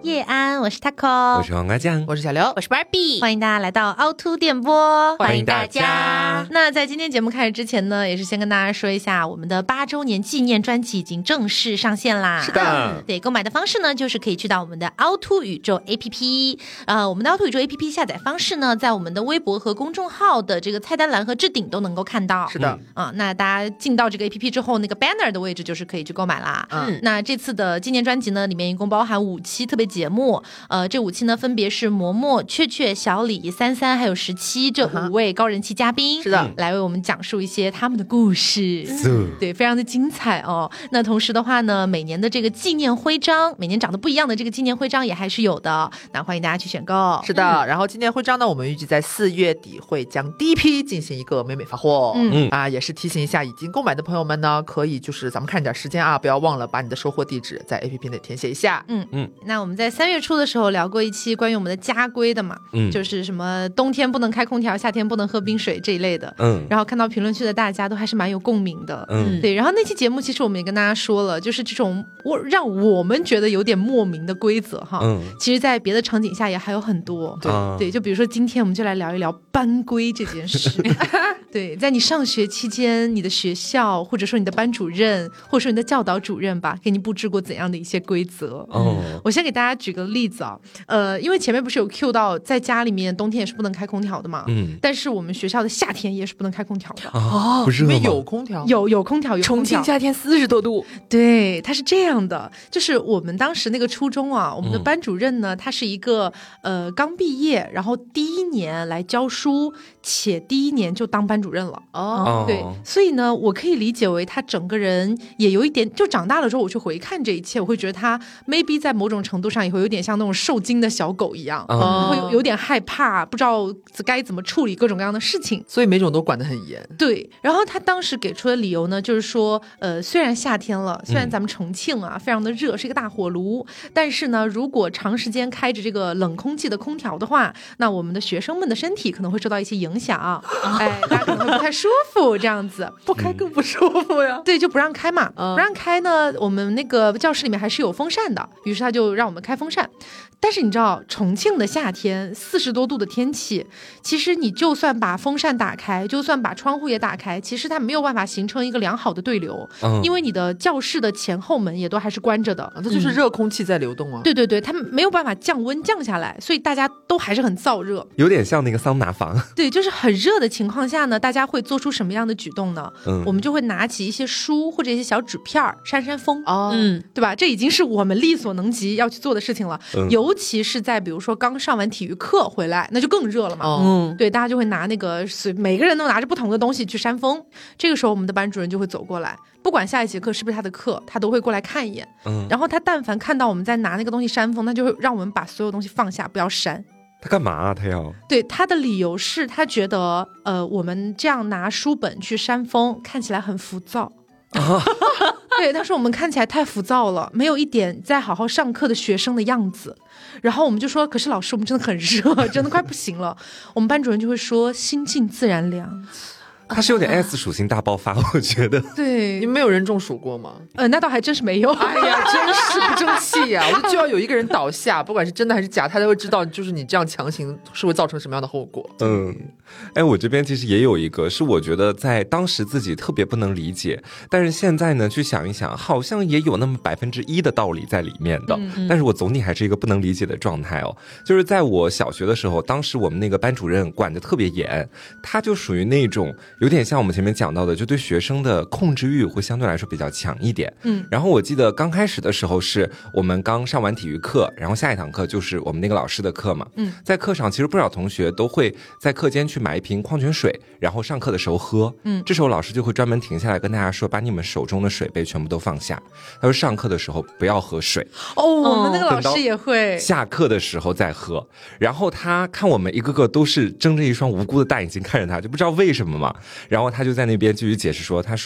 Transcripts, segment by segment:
叶安，我是 Taco， 我是黄瓜酱， 我是小刘， 我是 Barbie， 欢迎大家来到凹凸电波， 欢迎大家。 那在今天节目开始之前呢，也是先跟大家说一下，我们的8周年纪念专辑已经正式上线啦。 是的， 对，购买的方式呢，就是可以去到我们的凹凸宇宙 APP，我们的凹凸宇宙 APP 下载方式呢，在我们的微博和公众号的这个菜单栏和置顶都能够看到。 是的， 那大家进到这个 APP 之后，那个 banner 的位置就是可以去购买啦。那这次的纪念专辑呢，里面一共包含5期特别节目，这5期呢分别是嬷嬷、雀雀、小李、33还有17这5位高人气嘉宾， 是的， 来为我们讲述一些他们的故事，对，非常的精彩哦。那同时的话呢，每年的这个纪念徽章，每年长得不一样的这个纪念徽章也还是有的，那欢迎大家去选购。 是的，然后纪念徽章呢，我们预计在4月底会将第一批进行一个美美发货。也是提醒一下已经购买的朋友们呢，可以就是咱们看点时间啊，不要忘了把你的收货地址在 APP 内填写一下。 那我们在3月初的时候聊过一期关于我们的家规的嘛，就是什么冬天不能开空调，夏天不能喝冰水这一类的。然后看到评论区的大家都还是蛮有共鸣的。对，然后那期节目其实我们也跟大家说了，就是这种让我们觉得有点莫名的规则哈，其实在别的场景下也还有很多。对，就比如说今天我们就来聊一聊班规这件事。对，在你上学期间，你的学校或者说你的班主任或者说你的教导主任吧，给你布置过怎样的一些规则？我先给大家举个例子啊，因为前面不是有 cue 到在家里面冬天也是不能开空调的嘛，但是我们学校的夏天也是不能开空调的。 不是吗？ 有空调， 有空调，有空调。 重庆夏天40多度。 对，它是这样的，就是我们当时那个初中啊，我们的班主任呢，他是一个刚毕业，然后第1年来教书，且第1年就当班主任了。对，所以呢，我可以理解为他整个人也有一点，就长大了之后我去回看这一切，我会觉得他 maybe 在某种程度上也会有点像那种受惊的小狗一样，会有点害怕，不知道该怎么处理各种各样的事情， 所以每种都管得很严。 对，然后他当时给出的理由呢，就是说虽然夏天了，虽然咱们重庆啊非常的热，是一个大火炉，但是呢，如果长时间开着这个冷空气的空调的话，那我们的学生们的身体可能会受到一些影响，大家可能会不太舒服，这样子不开更不舒服呀。 对，就不让开嘛，不让开呢，我们那个教室里面还是有风扇的，于是他就让我们开风扇。但是你知道重庆的夏天40多度的天气，其实你就算把风扇打开，就算把窗户也打开，其实它没有办法形成一个良好的对流，因为你的教室的前后门也都还是关着的， 它就是热空气在流动啊。 对，它没有办法降温降下来，所以大家都还是很燥热， 有点像那个桑拿房。 对，就是很热的情况下呢，大家会做出什么样的举动呢？我们就会拿起一些书或者一些小纸片扇风，对吧？这已经是我们力所能及要去做的事情了，尤其是在比如说刚上完体育课回来，那就更热了嘛。对，大家就会拿那个每个人都拿着不同的东西去扇风。这个时候我们的班主任就会走过来，不管下一节课是不是他的课，他都会过来看一眼。然后他但凡看到我们在拿那个东西扇风，他就会让我们把所有东西放下，不要扇。 他干嘛啊？他要？ 对，他的理由是他觉得我们这样拿书本去扇风看起来很浮躁。对，他说我们看起来太浮躁了，没有一点在好好上课的学生的样子。然后我们就说，可是老师我们真的很热，真的快不行了。我们班主任就会说，心静自然凉。 他是有点 S 属性大爆发，我觉得。 对， 你们没有人中暑过吗？ 那倒还真是没有。 哎呀，真是不争气呀！我就要有一个人倒下，不管是真的还是假，他才会知道，就是你这样强行是会造成什么样的后果。 我这边其实也有一个，是我觉得在当时自己特别不能理解，但是现在呢去想一想，好像也有那么1%的道理在里面的。但是我总体还是一个不能理解的状态哦。就是在我小学的时候，当时我们那个班主任管得特别严，他就属于那种有点像我们前面讲到的，就对学生的控制欲会相对来说比较强一点。然后我记得刚开始的时候是我们刚上完体育课，然后下一堂课就是我们那个老师的课嘛。在课上其实不少同学都会在课间去买一瓶矿泉水，然后上课的时候喝。这时候老师就会专门停下来跟大家说，把你们手中的水杯全部都放下。他说上课的时候不要喝水。 我们那个老师也会下课的时候再喝。然后他看我们一个个都是睁着一双无辜的大眼睛看着他，就不知道为什么嘛。然后他就在那边继续解释说，他说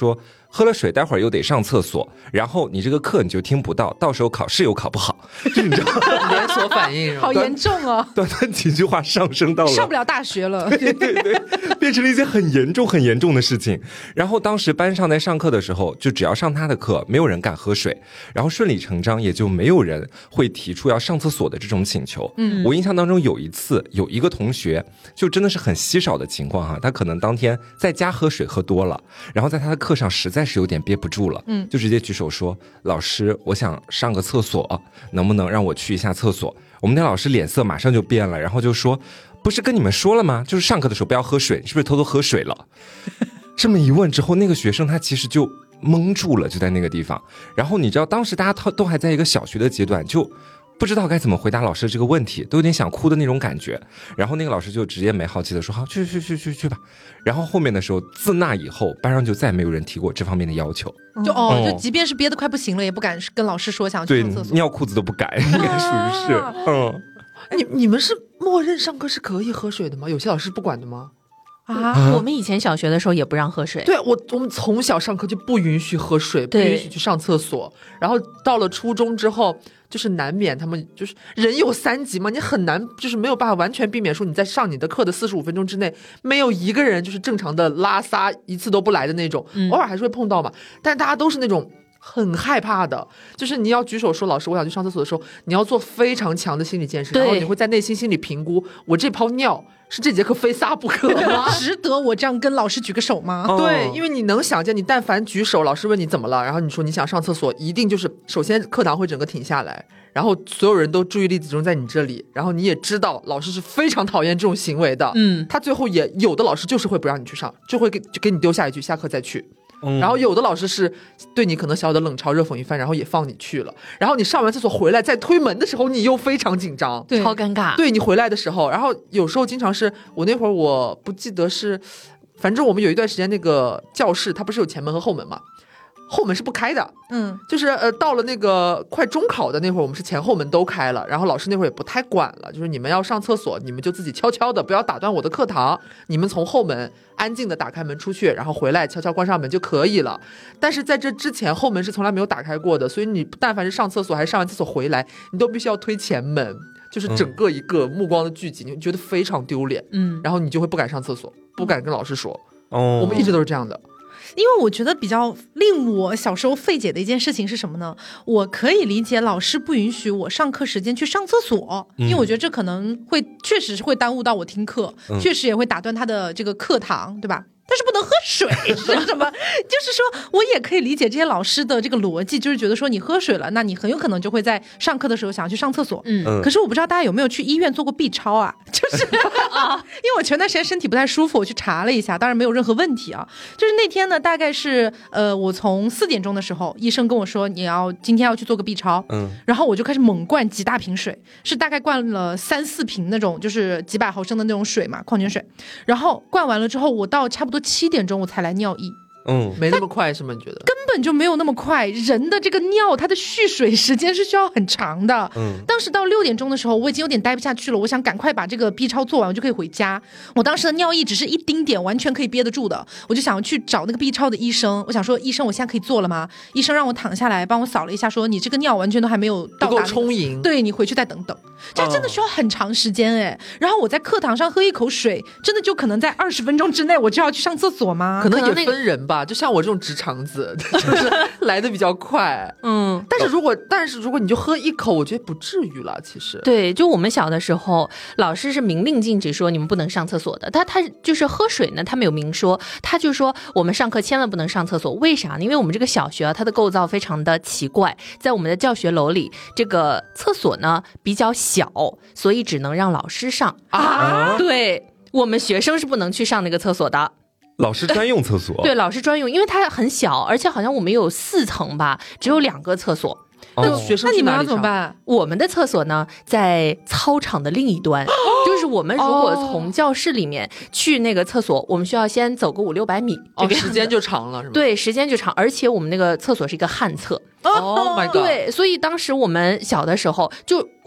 喝了水待会儿又得上厕所，然后你这个课你就听不到，到时候考试又考不好，就你知道连锁反应好严重哦。 短短几句话上升到了上不了大学了， 对，变成了一件很严重的事情。然后当时班上在上课的时候，就只要上他的课，没有人敢喝水，然后顺理成章也就没有人会提出要上厕所的这种请求。我印象当中有一次有一个同学，就真的是很稀少的情况哈，他可能当天在家喝水喝多了，然后在他的课上实在是有点憋不住了，就直接举手说，老师我想上个厕所，能不能让我去一下厕所？我们的老师脸色马上就变了，然后就说，不是跟你们说了吗？就是上课的时候不要喝水，你是不是偷偷喝水了？这么一问之后，那个学生他其实就懵住了，就在那个地方。然后你知道当时大家都还在一个小学的阶段，就不知道该怎么回答老师这个问题，都有点想哭的那种感觉。然后那个老师就直接没好气的说，好，去吧。然后后面的时候，自那以后班上就再没有人提过这方面的要求， 就即便是憋得快不行了，也不敢跟老师说想去上厕所， 对，尿裤子都不改，应该属于是。 你们是默认上课是可以喝水的吗？有些老师不管的吗？ 我们以前小学的时候也不让喝水。 对，我们从小上课就不允许喝水，不允许去上厕所。然后到了初中之后，就是难免他们就是人有3级嘛，你很难就是没有办法完全避免说你在上你的课的45分钟之内没有一个人就是正常的拉撒一次都不来的那种，偶尔还是会碰到嘛，但大家都是那种很害怕的，就是你要举手说老师我想去上厕所的时候，你要做非常强的心理建设，然后你会在内心里评估，我这泡尿是这节课非撒不可吗？ 值得我这样跟老师举个手吗？ 对，因为你能想见，你但凡举手，老师问你怎么了，然后你说你想上厕所，一定就是首先课堂会整个停下来，然后所有人都注意力集中在你这里，然后你也知道老师是非常讨厌这种行为的，他最后也有的老师就是会不让你去上，就会给你丢下一句下课再去。然后有的老师是对你可能小小的冷嘲热讽一番，然后也放你去了，然后你上完厕所回来再推门的时候你又非常紧张， 对，超尴尬。 对，你回来的时候，然后有时候经常是我那会儿我不记得是，反正我们有一段时间那个教室它不是有前门和后门嘛，后门是不开的，就是到了那个快中考的那会儿，我们是前后门都开了，然后老师那会儿也不太管了，就是你们要上厕所，你们就自己悄悄的，不要打断我的课堂，你们从后门安静的打开门出去，然后回来悄悄关上门就可以了。但是在这之前，后门是从来没有打开过的，所以你但凡是上厕所还是上完厕所回来，你都必须要推前门，就是整个一个目光的聚集，你觉得非常丢脸，然后你就会不敢上厕所，不敢跟老师说。我们一直都是这样的。 因为我觉得比较令我小时候费解的一件事情是什么呢？我可以理解老师不允许我上课时间去上厕所，因为我觉得这可能会确实是会耽误到我听课，确实也会打断他的这个课堂，对吧？但是不能喝水是什么？就是说我也可以理解这些老师的这个逻辑，就是觉得说你喝水了，那你很有可能就会在上课的时候想要去上厕所。可是我不知道大家有没有去医院做过 B 超啊？就是因为我前段时间身体不太舒服，我去查了一下，当然没有任何问题啊。就是那天呢，大概是我从4点钟的时候，医生跟我说今天要去做个 B 超，然后我就开始猛灌几大瓶水，是大概灌了3-4瓶那种就是几百毫升的那种水嘛，矿泉水。然后灌完了之后，我到差不多7点钟我才来尿意。 没那么快是吗？你觉得根本就没有那么快，人的这个尿它的蓄水时间是需要很长的。当时到6点钟的时候，我已经有点待不下去了，我想赶快把这个 B 超做完，我就可以回家。我当时的尿意只是一丁点，完全可以憋得住的，我就想去找那个 B 超的医生，我想说医生我现在可以做了吗？医生让我躺下来帮我扫了一下，说你这个尿完全都还没有到达不够充盈， 对，你回去再等等。这真的需要很长时间哎。然后我在课堂上喝一口水，真的就可能在20分钟之内我就要去上厕所吗？ 可能也分人吧，就像我这种直肠子就是来的比较快。但是如果你就喝一口，我觉得不至于了。其实对，就我们小的时候老师是明令禁止说你们不能上厕所的，他就是喝水呢他没有明说，他就说我们上课千万不能上厕所。为啥呢？因为我们这个小学它的构造非常的奇怪，在我们的教学楼里这个厕所呢比较小，所以只能让老师上啊。对，我们学生是不能去上那个厕所的。 老师专用厕所？ 对，老师专用，因为它很小，而且好像我们有4层吧，只有2个厕所。 那学生去哪里上？ 那你们要怎么办？ 我们的厕所呢，在操场的另一端。就是我们如果从教室里面去那个厕所，我们需要先走个500-600米， 时间就长了，是吗？ 对，时间就长，而且我们那个厕所是一个旱厕。 Oh my god！ 对，所以当时我们小的时候，就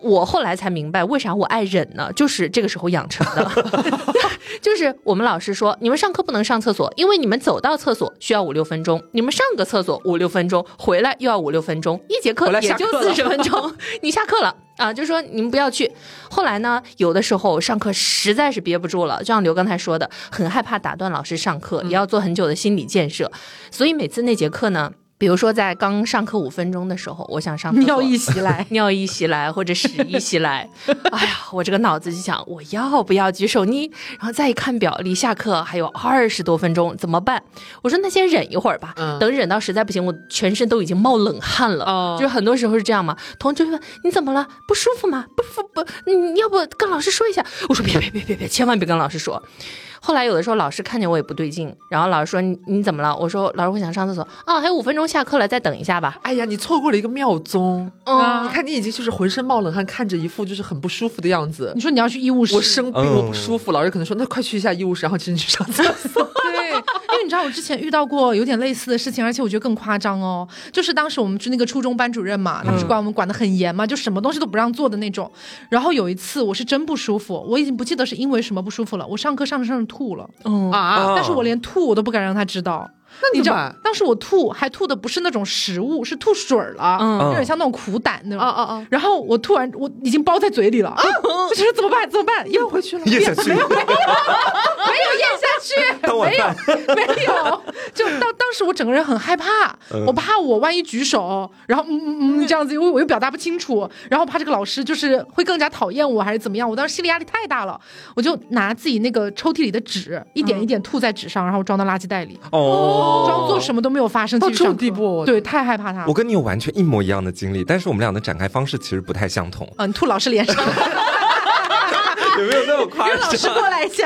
我后来才明白为啥我爱忍呢，就是这个时候养成的。就是我们老师说你们上课不能上厕所，因为你们走到厕所需要5-6分钟，你们上个厕所5-6分钟，回来又要5-6分钟，一节课也就40分钟，你下课了啊，就说你们不要去。后来呢，有的时候上课实在是憋不住了，就像刘刚才说的，很害怕打断老师上课，也要做很久的心理建设，所以每次那节课呢，比如说在刚上课5分钟的时候，我想上厕所， 尿意袭来或者屎意袭来，哎呀，我这个脑子就想我要不要举手呢？然后再一看表，离下课还有20多分钟，怎么办？我说那先忍一会儿吧，等忍到实在不行，我全身都已经冒冷汗了，就是很多时候是这样嘛。同学问你怎么了？不舒服吗？不，你要不跟老师说一下？我说别，千万别跟老师说。后来有的时候老师看见我也不对劲，然后老师说你怎么了？我说老师我想上厕所啊，还有5分钟下课了，再等一下吧。 哎呀，你错过了一个妙宗。你看你已经就是浑身冒冷汗，看着一副就是很不舒服的样子。 你说你要去医务室， 我生病我不舒服，老师可能说那快去一下医务室，然后其实你去上厕所。 对，因为你知道我之前遇到过有点类似的事情，而且我觉得更夸张哦。就是当时我们是那个初中班主任嘛，他不是管我们管得很严嘛，就什么东西都不让做的那种。然后有一次我是真不舒服，我已经不记得是因为什么不舒服了，我上课上着吐了。但是我连吐我都不敢让他知道。 那你知道当时我还吐的不是那种食物，是吐水了，有点像那种苦胆那种。然后我突然我已经包在嘴里了，我觉得怎么办？咽回去了， 咽下去， 没有咽下去，没有。就当时我整个人很害怕，我怕我万一举手，然后这样子，因为我又表达不清楚，然后怕这个老师就是会更加讨厌我还是怎么样。我当时心理压力太大了，我就拿自己那个抽屉里的纸一点一点吐在纸上，然后装到垃圾袋里。装作什么都没有发生， 到这种地步， 对，太害怕他。 我跟你有完全一模一样的经历，但是我们俩的展开方式其实不太相同。 你吐老师脸上， 有没有那么夸张？ 让老师过来一下。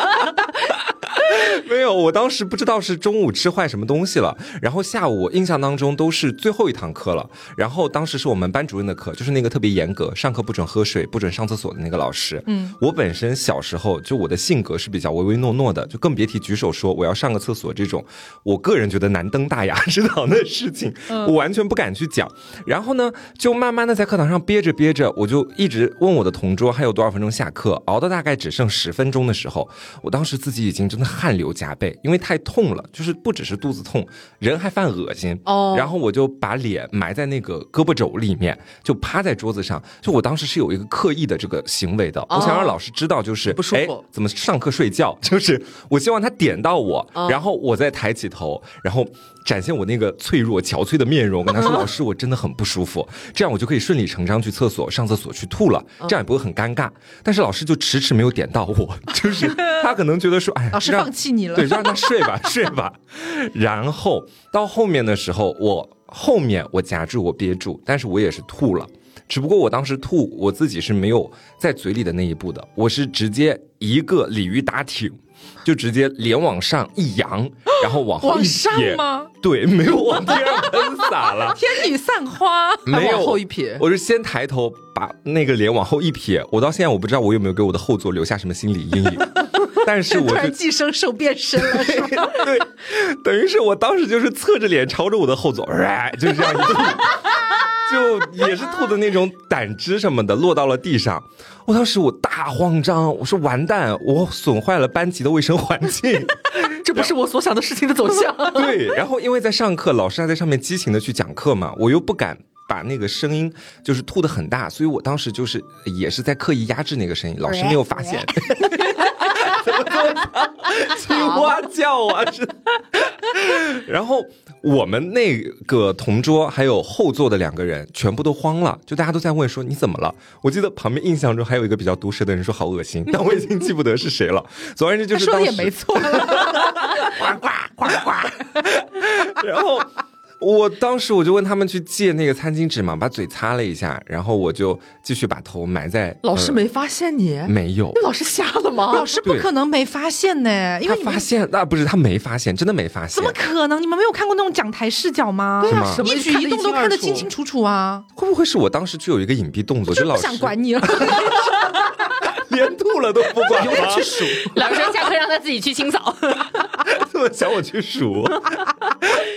没有，我当时不知道是中午吃坏什么东西了，然后下午我印象当中都是最后一堂课了，然后当时是我们班主任的课，就是那个特别严格，上课不准喝水，不准上厕所的那个老师。我本身小时候就我的性格是比较唯唯诺诺的，就更别提举手说我要上个厕所这种，我个人觉得难登大雅之堂的事情，我完全不敢去讲。然后呢，就慢慢的在课堂上憋着，我就一直问我的同桌还有多少分钟下课，熬到大概只剩10分钟的时候，我当时自己已经真的汗流浃背，因为太痛了，就是不只是肚子痛，人还犯恶心。然后我就把脸埋在那个胳膊肘里面，就趴在桌子上。就我当时是有一个刻意的这个行为的，我想让老师知道，就是不舒服， 怎么上课睡觉，就是我希望他点到我，然后我再抬起头，然后展现我那个脆弱憔悴的面容，跟他说老师我真的很不舒服，这样我就可以顺理成章去厕所上厕所去吐了，这样也不会很尴尬。但是老师就迟迟没有点到我，就是他可能觉得说哎， 老师放弃你了， 对，让他睡吧睡吧。然后到后面的时候，后面我夹住我憋住，但是我也是吐了，只不过我当时吐我自己是没有在嘴里的那一步的，我是直接一个鲤鱼打挺，就直接脸往上一扬，然后往后一撇。 往上吗？ 对，没有往天上喷洒了。 天女散花， 没有往后一撇。 我是先抬头把那个脸往后一撇，我到现在我不知道我有没有给我的后座留下什么心理阴影。但是我突然寄生兽变身了，是吧？ 对，等于是我当时就是侧着脸朝着我的后座，就是这样一吐，就也是吐的那种胆汁什么的落到了地上。我当时我大慌张，我说完蛋，我损坏了班级的卫生环境。 这不是我所想的事情的走向。 对，然后因为在上课，老师还在上面激情的去讲课嘛，我又不敢把那个声音就是吐得很大，所以我当时就是也是在刻意压制那个声音，老师没有发现。怎么青蛙叫啊！然后我们那个同桌还有后座的2个人全部都慌了，就大家都在问说你怎么了？我记得旁边印象中还有一个比较毒舌的人说好恶心，但我已经记不得是谁了。总而言之就是他说的也没错了， 呱呱呱呱。 然后我当时我就问他们去借那个餐巾纸嘛，把嘴擦了一下，然后我就继续把头埋在。 老师没发现你？ 没有。 老师瞎了吗？ 老师不可能没发现呢，因为他发现不是他没发现，真的没发现。 怎么可能？你们没有看过那种讲台视角吗？ 对啊， 一举一动都看得清清楚楚啊！ 会不会是我当时就有一个隐蔽动作，就老师不想管你了。 连吐了都不管由他去数。 老师下课让他自己去清扫。 这么想我去数。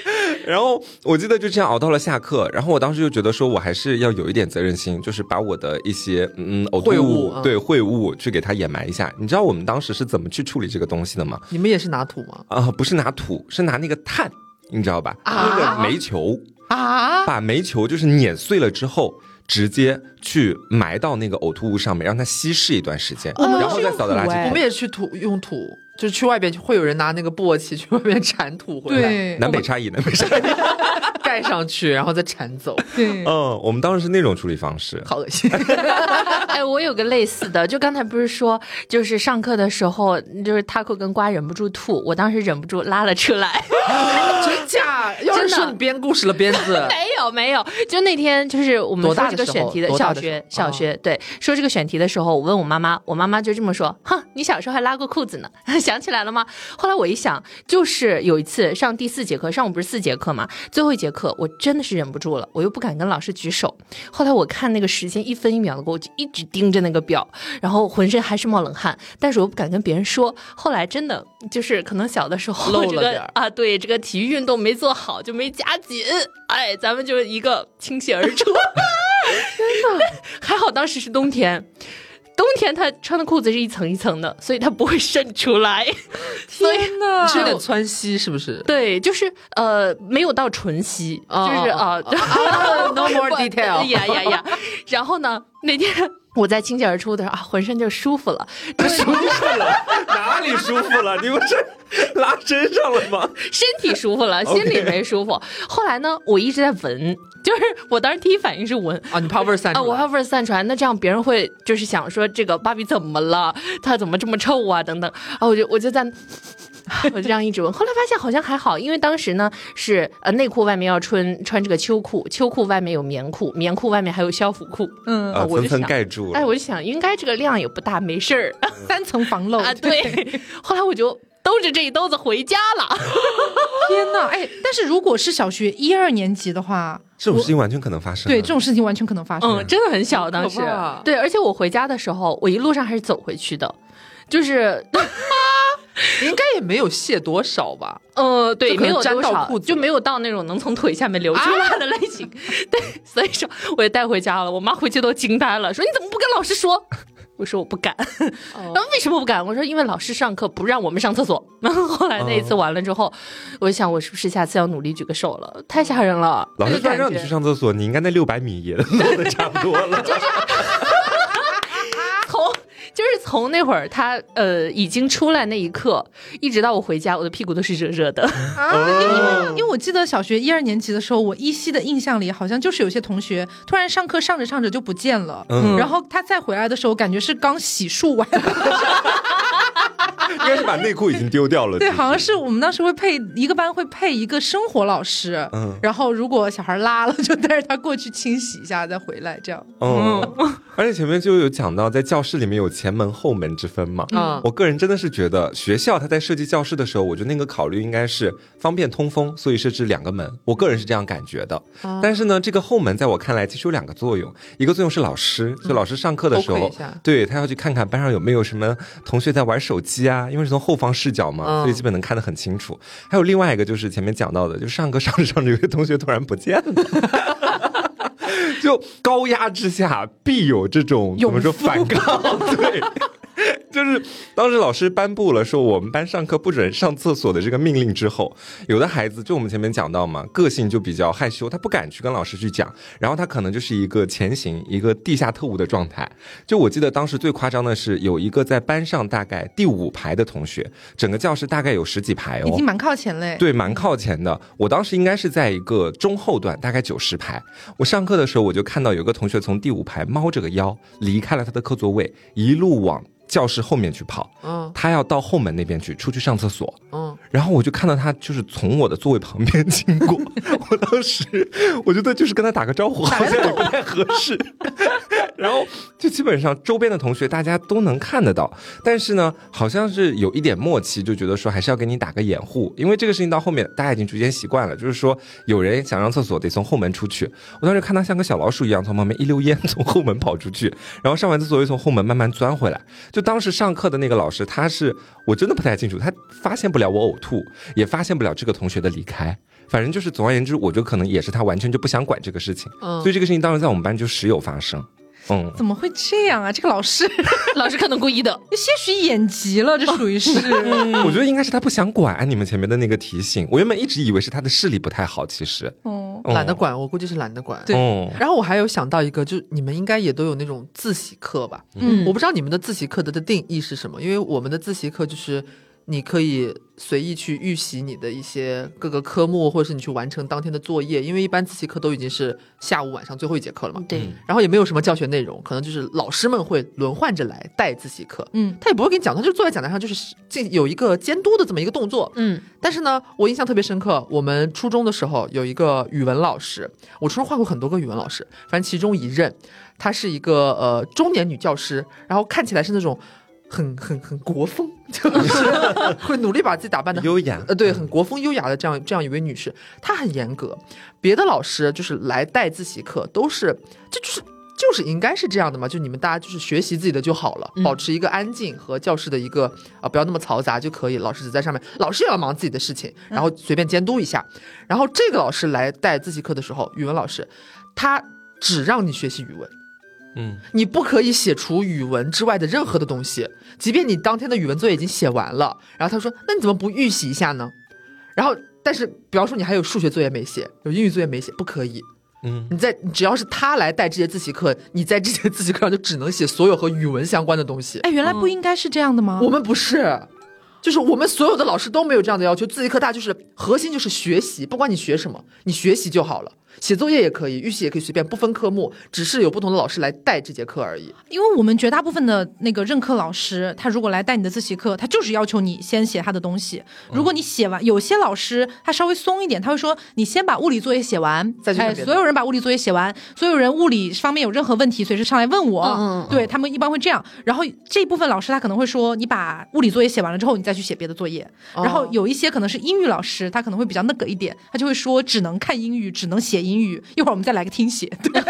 然后我记得就这样熬到了下课，然后我当时就觉得说我还是要有一点责任心，就是把我的一些呕吐物对秽物去给它掩埋一下。你知道我们当时是怎么去处理这个东西的吗？ 你们也是拿土吗？ 不是拿土，是拿那个碳，你知道吧？那个煤球把煤球就是碾碎了之后，直接去埋到那个呕吐物上面，让它稀释一段时间，然后再扫到垃圾桶。 我们也去用土，就是去外边会有人拿那个簸箕去外面铲土回来。 对， 南北差异。 盖上去，然后再铲走。 对， 我们当时是那种处理方式， 好恶心。 哎，我有个类似的，就刚才不是说，就是上课的时候，就是 Taco 跟瓜忍不住吐，我当时忍不住拉了出来。 真假？要是说你编故事了，编子没有，就那天就是我们说这个选题的小学，对，说这个选题的时候，我问我妈妈，我妈妈就这么说：哼，你小时候还拉过裤子呢，想起来了吗？后来我一想，就是有一次上第4节课，上午不是4节课嘛，最后1节课我真的是忍不住了，我又不敢跟老师举手。后来我看那个时间1分1秒的，我就一直盯着那个表，然后浑身还是冒冷汗，但是我不敢跟别人说。后来真的就是可能小的时候漏了点对，这个体育运动没做好，就没夹紧，哎，咱们就一个倾泻而出。天哪，还好当时是冬天他穿的裤子是一层一层的，所以他不会渗出来。 天哪，是有点窜稀是不是？ 对，就是没有到纯稀，就是 no more detail 呀。然后呢，那天我在倾泻而出的时候浑身就舒服了， 舒服了，哪里舒服了？你们是拉身上了吗？ 身体舒服了，心里没舒服。后来呢，我一直在闻，就是我当时第一反应是闻你怕味儿散出来我怕味儿散出来，那这样别人会就是想说这个芭比怎么了？她怎么这么臭啊？等等我就在。我就这样一直闻，后来发现好像还好，因为当时呢是内裤外面要穿这个秋裤，秋裤外面有棉裤，棉裤外面还有校服裤， 层层盖住了。 我就想应该这个量也不大，没事儿 ，3层防漏对。后来我就兜着这一兜子回家了。 天哪，但是如果是小学1、2年级的话， 这种事情完全可能发生。 对，这种事情完全可能发生。 真的很小当时。对，而且我回家的时候，我一路上还是走回去的，就是应该也没有卸多少吧？ 对，没有多少， 裤子就没有到那种能从腿下面流出来的类型。对，所以说我也带回家了。我妈回去都惊呆了，说你怎么不跟老师说？我说我不敢。然后为什么不敢？我说因为老师上课不让我们上厕所。然后后来那一次完了之后，我想我是不是下次要努力举个手了？太吓人了。 老师说让你去上厕所，你应该那600米也弄得差不多了。 就是从那会儿他已经出来那一刻，一直到我回家，我的屁股都是热热的。 因为我记得小学1、2年级的时候，我依稀的印象里好像就是有些同学突然上课上着上着就不见了，然后他再回来的时候，感觉是刚洗漱完。 应该是把内裤已经丢掉了。 对，好像是我们当时会配一个班会配一个生活老师，然后如果小孩拉了，就带着他过去清洗一下再回来，这样。 而且前面就有讲到在教室里面有前门后门之分嘛。我个人真的是觉得学校他在设计教室的时候，我觉得那个考虑应该是方便通风，所以设置2个门，我个人是这样感觉的。但是呢，这个后门在我看来其实有2个作用，一个作用是老师，就老师上课的时候，对，他要去看看班上有没有什么同学在玩手机啊，因为是从后方视角嘛，所以基本能看得很清楚。还有另外一个就是前面讲到的，就是上课上着上着有些同学突然不见了。就高压之下必有这种怎么说反抗。对，就是当时老师颁布了说我们班上课不准上厕所的这个命令之后，有的孩子就我们前面讲到嘛，个性就比较害羞，他不敢去跟老师去讲，然后他可能就是一个前行一个地下特务的状态。就我记得当时最夸张的是有一个在班上大概第5排的同学，整个教室大概有10几排已经蛮靠前嘞。 对，蛮靠前的。我当时应该是在一个中后段，大概90排。我上课的时候我就看到有个同学从第5排猫着个腰离开了他的课座位，一路往教室后面去跑，他要到后门那边去出去上厕所，然后我就看到他就是从我的座位旁边经过，我当时我觉得就是跟他打个招呼好像也不太合适，然后就基本上周边的同学大家都能看得到，但是呢好像是有一点默契，就觉得说还是要给你打个掩护，因为这个事情到后面大家已经逐渐习惯了，就是说有人想上厕所得从后门出去，我当时看他像个小老鼠一样从旁边一溜烟从后门跑出去，然后上完厕所又从后门慢慢钻回来。就当时上课的那个老师，我真的不太清楚，他发现不了我呕吐，也发现不了这个同学的离开， 反正就是总而言之，我觉得可能也是他完全就不想管这个事情，所以这个事情当时在我们班就时有发生。 怎么会这样啊？这个老师可能故意的， 些许眼疾了，这属于是。 我觉得应该是他不想管你们前面的那个提醒。我原本一直以为是他的视力不太好，其实懒得管，我估计是懒得管。 对。 然后我还有想到一个，就你们应该也都有那种自习课吧？我不知道你们的自习课的定义是什么，因为我们的自习课就是你可以随意去预习你的一些各个科目，或者是你去完成当天的作业，因为一般自习课都已经是下午晚上最后一节课了嘛。 对。 然后也没有什么教学内容，可能就是老师们会轮换着来带自习课。他也不会给你讲，他就坐在讲台上，就是有一个监督的这么一个动作。但是呢，我印象特别深刻，我们初中的时候有一个语文老师，我初中换过很多个语文老师，反正其中一任，她是一个中年女教师，然后看起来是那种很国风，就是会努力把自己打扮的优雅， 对，很国风优雅的这样一位女士。她很严格，别的老师就是来带自习课都是，就是应该是这样的嘛，就你们大家就是学习自己的就好了，保持一个安静和教室的一个不要那么嘈杂就可以，老师只在上面，老师也要忙自己的事情，然后随便监督一下。然后这个老师来带自习课的时候，语文老师他只让你学习语文。你不可以写除语文之外的任何的东西，即便你当天的语文作业已经写完了，然后他说那你怎么不预习一下呢？然后但是比方说你还有数学作业没写，有英语作业没写，不可以。你只要是他来带这节自习课，你在这节自习课上就只能写所有和语文相关的东西。 原来不应该是这样的吗？ 我们不是，就是我们所有的老师都没有这样的要求，自习课大家就是核心就是学习，不管你学什么，你学习就好了。写作业也可以，预习也可以，随便不分科目，只是有不同的老师来带这节课而已。 因为我们绝大部分的那个任课老师，他如果来带你的自习课，他就是要求你先写他的东西。如果你写完，有些老师他稍微松一点，他会说你先把物理作业写完，所有人把物理作业写完，所有人物理方面有任何问题随时上来问我。对，他们一般会这样。然后这一部分老师他可能会说你把物理作业写完了之后，你再去写别的作业。然后有一些可能是英语老师，他可能会比较那个一点，他就会说只能看英语，只能写英语，一会儿我们再来个听写。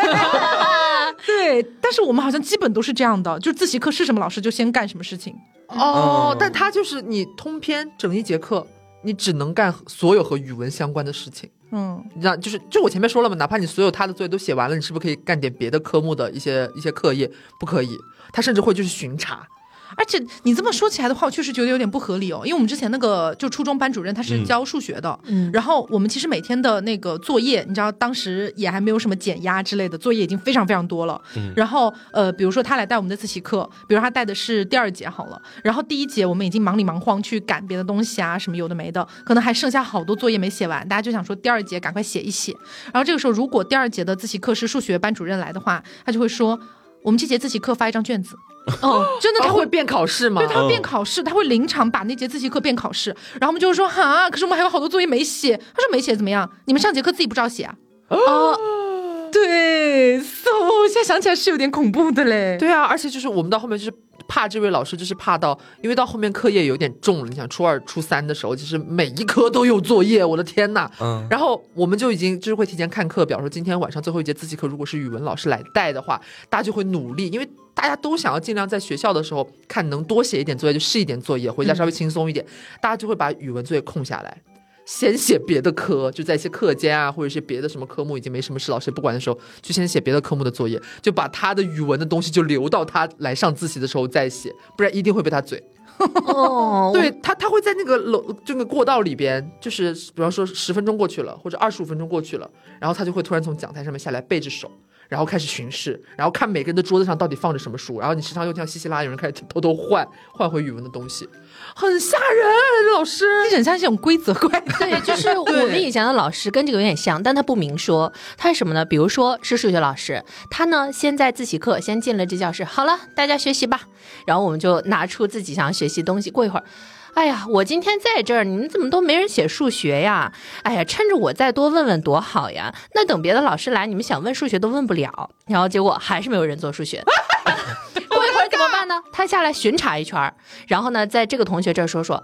对，但是我们好像基本都是这样的，就自习课是什么老师就先干什么事情。 但他就是你通篇整一节课，你只能干所有和语文相关的事情。就我前面说了嘛，哪怕你所有他的作业都写完了，你是不是可以干点别的科目的一些课业？不可以，他甚至会就是巡查。 而且你这么说起来的话，我确实觉得有点不合理哦。因为我们之前那个就初中班主任他是教数学的，然后我们其实每天的那个作业，你知道当时也还没有什么减压之类的，作业已经非常非常多了。然后比如说他来带我们的自习课，比如他带的是第2节好了，然后第1节我们已经忙里忙慌去赶别的东西啊，什么有的没的，可能还剩下好多作业没写完，大家就想说第2节赶快写一写。然后这个时候如果第2节的自习课是数学班主任来的话，他就会说我们这节自习课发一张卷子。真的他会变考试吗？ 对，他会变考试，他会临场把那节自习课变考试。然后我们就会说可是我们还有好多作业没写。他说没写怎么样？你们上节课自己不知道写啊？对，现在想起来是有点恐怖的嘞。 对啊，而且就是我们到后面就是怕这位老师，就是怕到，因为到后面课业有点重了。你想初2、初3的时候，其实每一科都有作业，我的天哪！然后我们就已经就是会提前看课表，说今天晚上最后一节自习课，如果是语文老师来带的话，大家就会努力，因为大家都想要尽量在学校的时候看能多写一点作业就试一点作业，回家稍微轻松一点，大家就会把语文作业空下来。先写别的科，就在一些课间啊，或者是别的什么科目已经没什么事，老师不管的时候，就先写别的科目的作业，就把他的语文的东西就留到他来上自习的时候再写，不然一定会被他嘴。对，他会在那个这个过道里边，就是比方说10分钟过去了，或者25分钟过去了，然后他就会突然从讲台上面下来，背着手，然后开始巡视，然后看每个人的桌子上到底放着什么书，然后你时常又听到稀稀拉拉有人开始偷偷换回语文的东西，很吓人。老师， 你很像这种规则怪。 对，就是我们以前的老师跟这个有点像，但他不明说，他是什么呢？比如说是数学老师，他呢先在自习课先进了这教室，好了，大家学习吧，然后我们就拿出自己想要学习东西，过一会儿。哎呀，我今天在这儿，你们怎么都没人写数学呀？哎呀，趁着我再多问问多好呀！那等别的老师来，你们想问数学都问不了。然后结果还是没有人做数学。过一会儿怎么办呢？他下来巡查一圈，然后呢，在这个同学这儿说，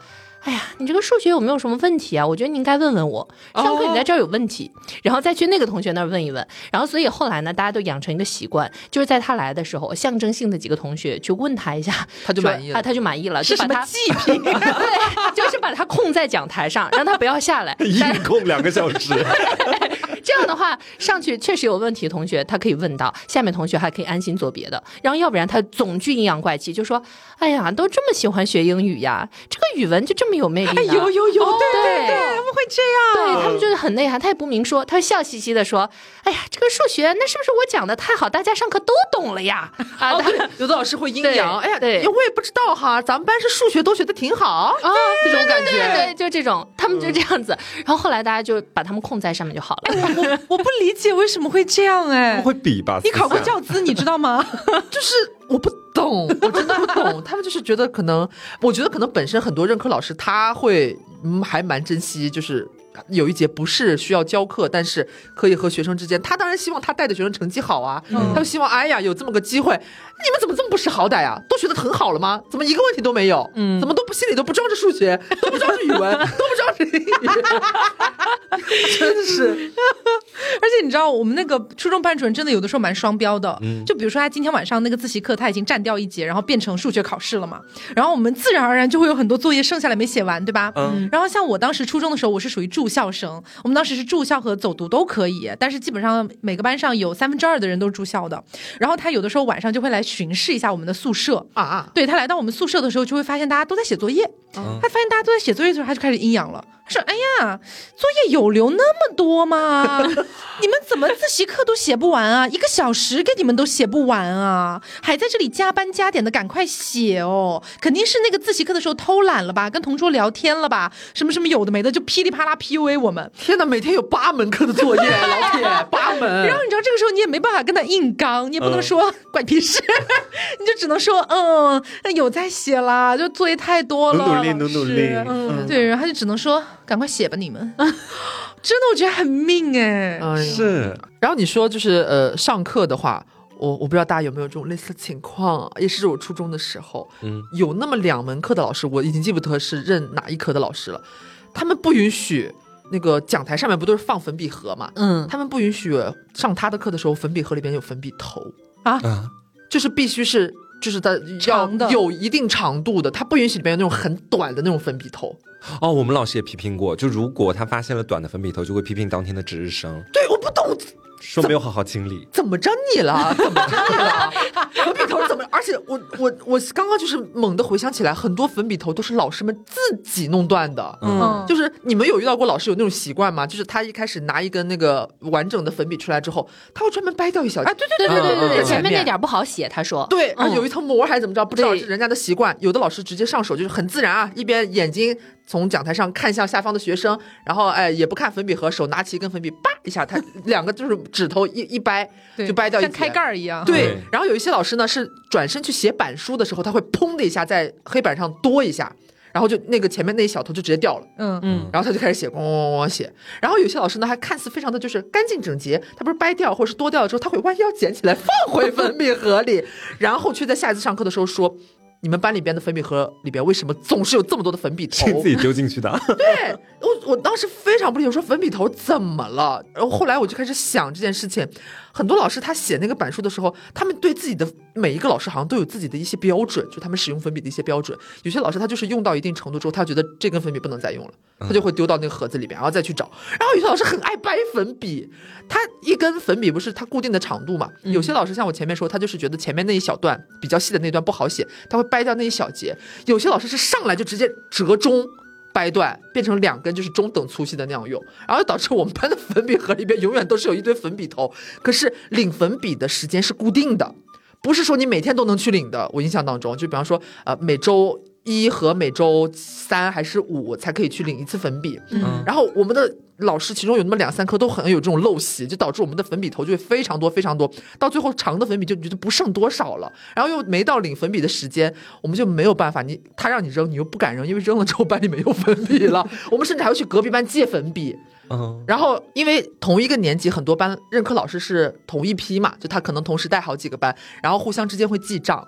哎呀，你这个数学有没有什么问题啊？我觉得你应该问问我，上课你在这儿有问题，然后再去那个同学那儿问一问。然后所以后来呢，大家都养成一个习惯，就是在他来的时候，象征性的几个同学去问他一下， 他就满意了， 他就满意了， 是什么祭品？ 对，就是把他控在讲台上，让他不要下来， 硬控2个小时。 这样的话，上去确实有问题的同学，他可以问到，下面同学还可以安心做别的。然后要不然他总句阴阳怪气，就说：“哎呀，都这么喜欢学英语呀，这个语文就这么有魅力呢？” 有，对， 他们会这样， 对他们就是很内涵，他也不明说，他笑嘻嘻的说：“哎呀，这个数学那是不是我讲的太好，大家上课都懂了呀？” 啊，对，有的老师会阴阳，哎呀， 对， 我也不知道哈，咱们班是数学都学的挺好啊，这种感觉， 对，就这种，他们就这样子。然后后来大家就把他们控在上面就好了。 我不理解为什么会这样哎， 会比吧？ 你考过教资你知道吗？ 就是我不懂，我真的不懂。他们就是觉得可能，我觉得可能本身很多任课老师他会还蛮珍惜，就是有一节不是需要教课，但是可以和学生之间，他当然希望他带的学生成绩好啊，他就希望哎呀有这么个机会，你们怎么这么不识好歹啊？都学得很好了吗？怎么一个问题都没有？怎么都不心里都不装着数学，都不装着语文，都不装着英语，真是。 而且你知道我们那个初中班主任真的有的时候蛮双标的，就比如说他今天晚上那个自习课他已经占掉一节，然后变成数学考试了嘛，然后我们自然而然就会有很多作业剩下来没写完，对吧？然后像我当时初中的时候，我是属于住校生，我们当时是住校和走读都可以，但是基本上每个班上有2/3的人都是住校的。然后他有的时候晚上就会来巡视一下我们的宿舍啊，对，他来到我们宿舍的时候就会发现大家都在写作业，他发现大家都在写作业的时候，他就开始阴阳了，他说：“哎呀，作业有留那么多吗？你们怎么自习课都写不完啊？1个小时给你们都写不完啊？还在这里加班加点的，赶快写哦！肯定是那个自习课的时候偷懒了吧，跟同桌聊天了吧，什么什么有的没的，就噼里啪啦 PUA 我们。 天哪，每天有8门课的作业，老铁，8门。 然后你知道这个时候你也没办法跟他硬刚，你也不能说关你屁事，你就只能说有在写啦，就作业太多了， 努力。 对，然后他就只能说赶快写吧你们。真的我觉得很命哎， 是。 然后你说就是上课的话，我不知道大家有没有这种类似的情况，也是我初中的时候，有那么2门课的老师，我已经记不得是任哪一科的老师了，他们不允许那个讲台上面不都是放粉笔盒嘛，他们不允许上他的课的时候粉笔盒里边有粉笔头啊，就是必须是就是它要有一定长度的，它不允许里面有那种很短的那种粉笔头。 哦，我们老师也批评过，就如果他发现了短的粉笔头，就会批评当天的值日生。 对，我不懂， 说没有好好清理， 怎么着你了？怎么着你了？粉笔头怎么？而且我刚刚就是猛地回想起来，很多粉笔头都是老师们自己弄断的。就是你们有遇到过老师有那种习惯吗？就是他一开始拿一根那个完整的粉笔出来之后，他会专门掰掉一小节。 对，前面那点不好写，他说。 对，有一层膜还是怎么着？不知道是人家的习惯。有的老师直接上手就是很自然啊，一边眼睛从讲台上看向下方的学生，然后也不看粉笔盒，手拿起一根粉笔，叭一下，他2个就是指头一掰就掰掉一截， 像开盖一样。 对，然后有一些老师呢是转身去写板书的时候，他会砰的一下在黑板上多一下，然后就那个前面那一小头就直接掉了，然后他就开始写，咣咣咣写。然后有些老师呢还看似非常的就是干净整洁，他不是掰掉或者是多掉了之后，他会弯腰捡起来放回粉笔盒里，然后却在下一次上课的时候说。你们班里边的粉笔盒里边为什么总是有这么多的粉笔头？ 是自己丢进去的。 对，我当时非常不理解，我说粉笔头怎么了？然后后来我就开始想这件事情。很多老师他写那个板书的时候，他们对自己的每一个老师好像都有自己的一些标准，就他们使用粉笔的一些标准。有些老师他就是用到一定程度之后，他觉得这根粉笔不能再用了，他就会丢到那个盒子里边，然后再去找。然后有些老师很爱掰粉笔，他一根粉笔不是他固定的长度嘛？有些老师像我前面说，他就是觉得前面那一小段比较细的那段不好写，他会掰掉那一小节。有些老师是上来就直接折中。掰断变成2根就是中等粗细的那样用，然后导致我们班的粉笔盒里边永远都是有一堆粉笔头。可是领粉笔的时间是固定的，不是说你每天都能去领的。我印象当中，就比方说每周1和每周3还是5才可以去领1次粉笔。然后我们的老师其中有那么2-3科都很有这种陋习，就导致我们的粉笔头就会非常多非常多，到最后长的粉笔就觉得不剩多少了，然后又没到领粉笔的时间，我们就没有办法，他让你扔你又不敢扔，因为扔了之后班里没有粉笔了，我们甚至还要去隔壁班借粉笔。然后因为同一个年级很多班任课老师是同一批嘛，就他可能同时带好几个班，然后互相之间会记账，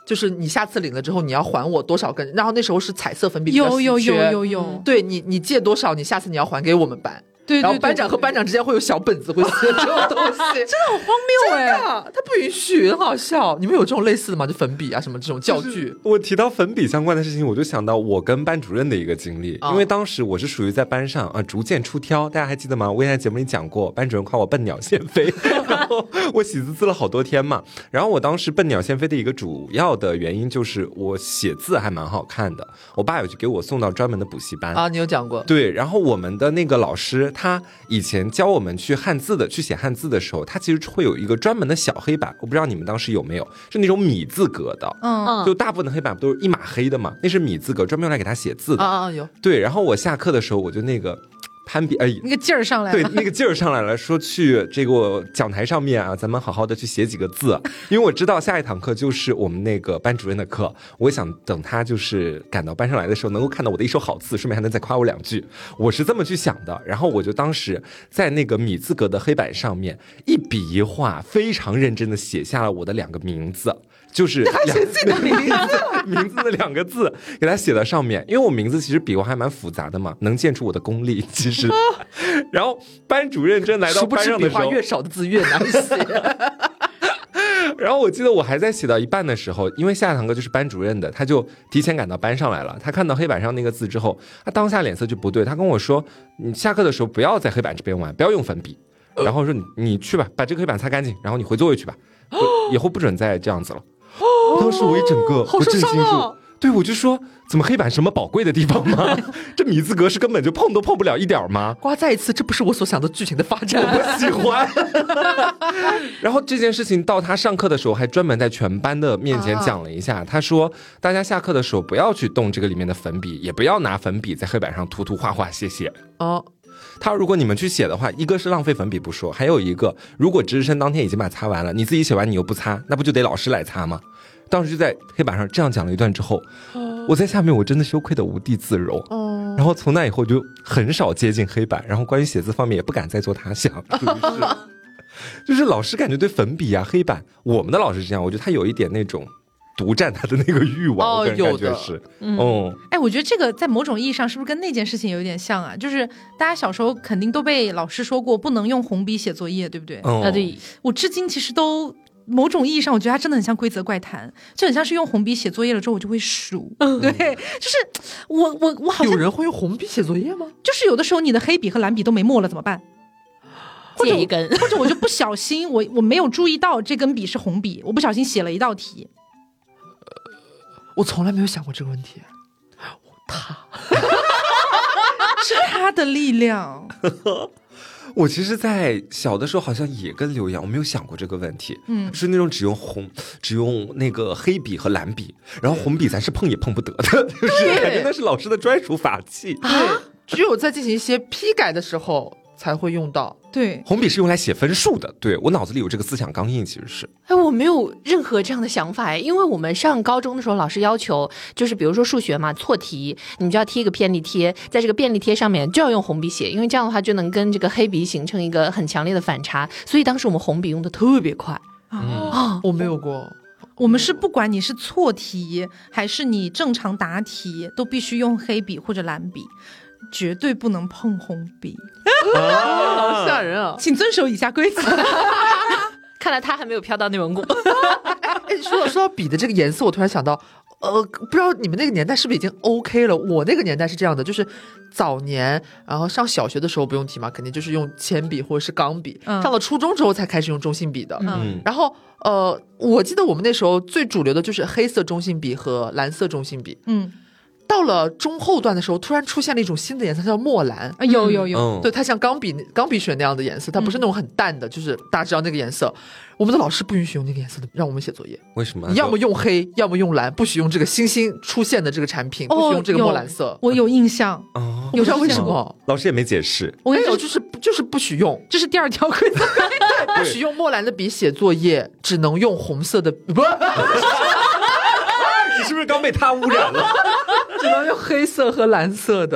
就是你下次领了之后你要还我多少根，然后那时候是彩色粉笔有， 对你借多少你下次你要还给我们班。 对， 然后班长和班长之间会有小本子会写这种东西，真的好荒谬哎！ 他不允许，很好笑。你们有这种类似的吗？就粉笔啊什么这种教具？ 我提到粉笔相关的事情，我就想到我跟班主任的一个经历，因为当时我是属于在班上逐渐出挑，大家还记得吗？我也在节目里讲过，班主任夸我笨鸟先飞，然后我喜滋滋了好多天嘛。然后我当时笨鸟先飞的一个主要的原因就是我写字还蛮好看的，我爸有去给我送到专门的补习班啊，你有讲过。 对，然后我们的那个老师他以前教我们去写汉字的时候，他其实会有一个专门的小黑板，我不知道你们当时有没有，是那种米字格的，就大部分的黑板不都是一码黑的嘛，那是米字格，专门用来给他写字的有。对， 然后我下课的时候我就那个攀比， 那个劲儿上来了， 对，那个劲儿上来了，说去这个讲台上面啊，咱们好好的去写几个字，因为我知道下一堂课就是我们那个班主任的课，我想等他就是赶到班上来的时候，能够看到我的一手好字，顺便还能再夸我2句，我是这么去想的。然后我就当时在那个米字格的黑板上面一笔一画，非常认真的写下了我的2个名字。就是写自己的名字的2个字给他写在上面，因为我名字其实笔画还蛮复杂的嘛，能见出我的功力其实。然后班主任真来到班上的时候， 笔画越少的字越难写。 然后我记得我还在写到一半的时候，因为下一堂课就是班主任的，他就提前赶到班上来了。他看到黑板上那个字之后，他当下脸色就不对，他跟我说：“你下课的时候不要在黑板这边玩，不要用粉笔。”然后说你去吧，把这个黑板擦干净，然后你回座位去吧，以后不准再这样子了。当时我一整个好受伤啊！ 对，我就说怎么黑板什么宝贵的地方吗？这米字格是根本就碰都碰不了一点吗？ 刮再一次，这不是我所想的剧情的发展， 我不喜欢。然后这件事情到他上课的时候，还专门在全班的面前讲了一下。他说，大家下课的时候不要去动这个里面的粉笔，也不要拿粉笔在黑板上涂涂画画写写。他如果你们去写的话，一个是浪费粉笔不说，还有一个，如果值日生当天已经把它擦完了，你自己写完你又不擦，那不就得老师来擦吗？当时就在黑板上这样讲了一段之后，我在下面我真的羞愧的无地自容。然后从那以后就很少接近黑板，然后关于写字方面也不敢再做他想。就是老师感觉对粉笔啊黑板，我们的老师是这样，我觉得他有一点那种独占他的那个欲望，我个人感觉是。 我觉得这个在某种意义上是不是跟那件事情有点像啊？就是大家小时候肯定都被老师说过不能用红笔写作业，对不对？ 对， 我至今其实都某种意义上，我觉得它真的很像规则怪谈，就很像是用红笔写作业了之后我就会数。对，就是我好像有人会用红笔写作业吗？ 就是有的时候你的黑笔和蓝笔都没墨了怎么办？ 借一根， 或者我就不小心我没有注意到这根笔是红笔，我不小心写了一道题。 我从来没有想过这个问题。 是他的力量。 我其实在小的时候好像也跟刘洋，我没有想过这个问题。是那种只用那个黑笔和蓝笔，然后红笔咱是碰也碰不得的，就是感觉那是老师的专属法器。 对，只有在进行一些批改的时候才会用到。 对， 红笔是用来写分数的。对，我脑子里有这个思想钢印，其实是。 我没有任何这样的想法，因为我们上高中的时候，老师要求就是比如说数学嘛，错题你就要贴一个便利贴，在这个便利贴上面就要用红笔写，因为这样的话就能跟这个黑笔形成一个很强烈的反差，所以当时我们红笔用的特别快。 我没有过。 我们是不管你是错题还是你正常答题，都必须用黑笔或者蓝笔，绝对不能碰红笔。 好吓人啊！ 请遵守以下规则。 看来他还没有飘到内蒙古。 说到笔的这个颜色，我突然想到，不知道你们那个年代是不是已经 OK 了？我那个年代是这样的，就是早年，然后上小学的时候不用提嘛，肯定就是用铅笔或者是钢笔。上了初中之后才开始用中性笔的。然后我记得我们那时候最主流的就是黑色中性笔和蓝色中性笔。到了中后段的时候，突然出现了一种新的颜色，叫墨蓝。 有， 对，它像钢笔水那样的颜色，它不是那种很淡的，就是大家知道那个颜色。我们的老师不允许用那个颜色的，让我们写作业。 为什么？ 你要么用黑，要么用蓝，不许用这个新出现的这个产品，不许用这个墨蓝色。 我有印象。 有知道为什么？ 老师也没解释。 我跟你说，就是不许用， 这是第2条规则。 对，不许用墨蓝的笔写作业，只能用红色的。不。 你是不是刚被他污染了？ 只能用黑色和蓝色的。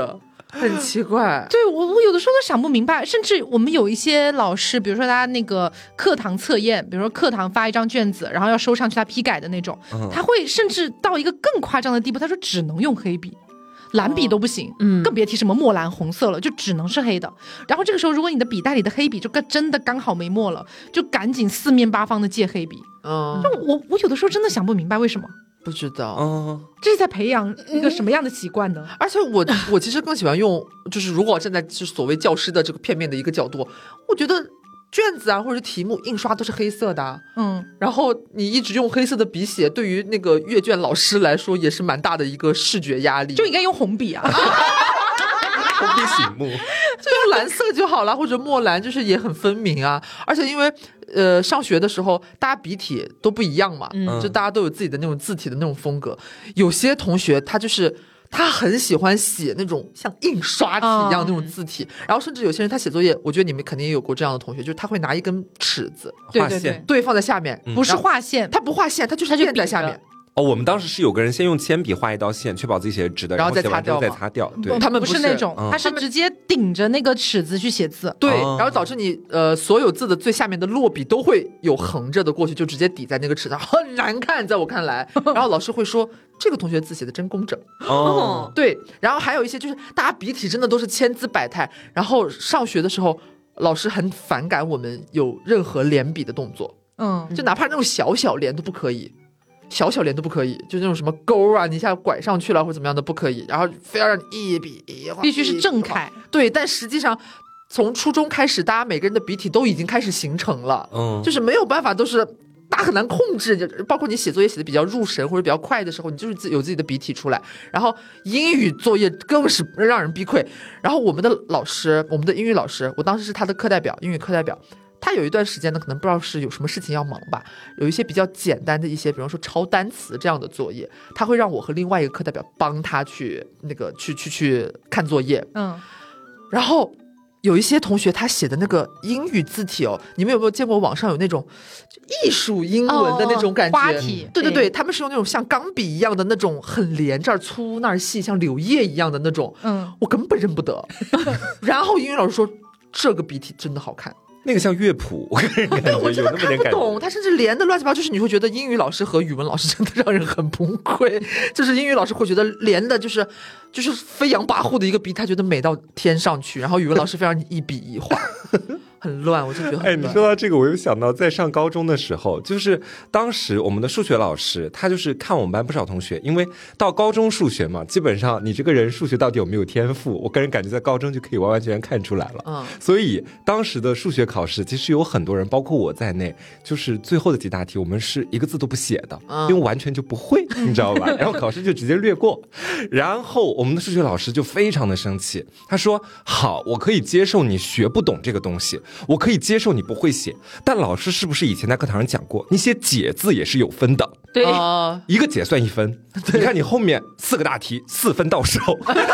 很奇怪。 对，我有的时候都想不明白，甚至我们有一些老师，比如说他那个课堂测验，比如说课堂发一张卷子，然后要收上去他批改的那种，他会甚至到一个更夸张的地步，他说只能用黑笔。蓝笔都不行，更别提什么墨蓝红色了，就只能是黑的。然后这个时候，如果你的笔袋里的黑笔就真的刚好没墨了，就赶紧四面八方的借黑笔。就我有的时候真的想不明白为什么。 不知道， 这是在培养一个什么样的习惯呢？ 而且我其实更喜欢用，就是如果站在就是所谓教师的这个片面的一个角度，我觉得卷子啊或者题目印刷都是黑色的，然后你一直用黑色的笔写，对于那个阅卷老师来说也是蛮大的一个视觉压力， 就应该用红笔啊。 红笔醒目， 就用蓝色就好了，或者墨蓝，就是也很分明啊。而且因为上学的时候大家笔体都不一样嘛，就大家都有自己的那种字体的那种风格。有些同学他很喜欢写那种像印刷体一样那种字体，然后甚至有些人他写作业，我觉得你们肯定也有过这样的同学，就是他会拿一根尺子，对，放在下面， 不是画线， 他不画线，他就是垫在下面。 我们当时是有个人先用铅笔画一道线，确保自己写直的， 然后写完之后再擦掉。对， 他们不是那种，他是直接顶着那个尺子去写字。 对，然后导致你所有字的最下面的落笔都会有横着的过去，就直接抵在那个尺上，很难看，在我看来。然后老师会说这个同学字写的真工整。对，然后还有一些就是大家笔体真的都是千姿百态，然后上学的时候老师很反感我们有任何连笔的动作，就哪怕那种小连都不可以。小连都不可以，就那种什么勾啊，你一下拐上去了或者怎么样的不可以，然后非要让你一笔一画， 必须是正楷。 对，但实际上从初中开始，大家每个人的笔体都已经开始形成了，就是没有办法，都是大家很难控制，包括你写作业写的比较入神或者比较快的时候，你就是有自己的笔体出来。然后英语作业更是让人崩溃。然后我们的英语老师，我当时是他的课代表，英语课代表。他有一段时间呢，可能不知道是有什么事情要忙吧，有一些比较简单的一些，比方说抄单词这样的作业，他会让我和另外一个课代表帮他去去看作业。然后有一些同学他写的那个英语字体你们有没有见过网上有那种艺术英文的那种感觉？ 花体。 对，他们是用那种像钢笔一样的那种很连，这儿粗那儿细，像柳叶一样的那种。我根本认不得。然后英语老师说这个笔体真的好看。 那个像乐谱，我个人感觉有那么点感觉。 懂，他甚至连的乱七八糟，就是你会觉得英语老师和语文老师真的让人很崩溃。就是英语老师会觉得连的就是飞扬跋扈的一个笔，他觉得美到天上去，然后语文老师非常一笔一画。很乱，我就觉得很乱。 你说到这个，我又想到在上高中的时候，就是当时我们的数学老师，他就是看我们班不少同学，因为到高中数学嘛，基本上你这个人数学到底有没有天赋，我个人感觉在高中就可以完完全全看出来了。所以当时的数学考试，其实有很多人，包括我在内，就是最后的几大题，我们是一个字都不写的，因为完全就不会，你知道吧？然后考试就直接略过。然后我们的数学老师就非常的生气，他说：“好，我可以接受你学不懂这个东西。”我可以接受你不会写，但老师是不是以前在课堂上讲过，你写解字也是有分的？ 对， 一个解算1分。你看你后面4个大题4分到手。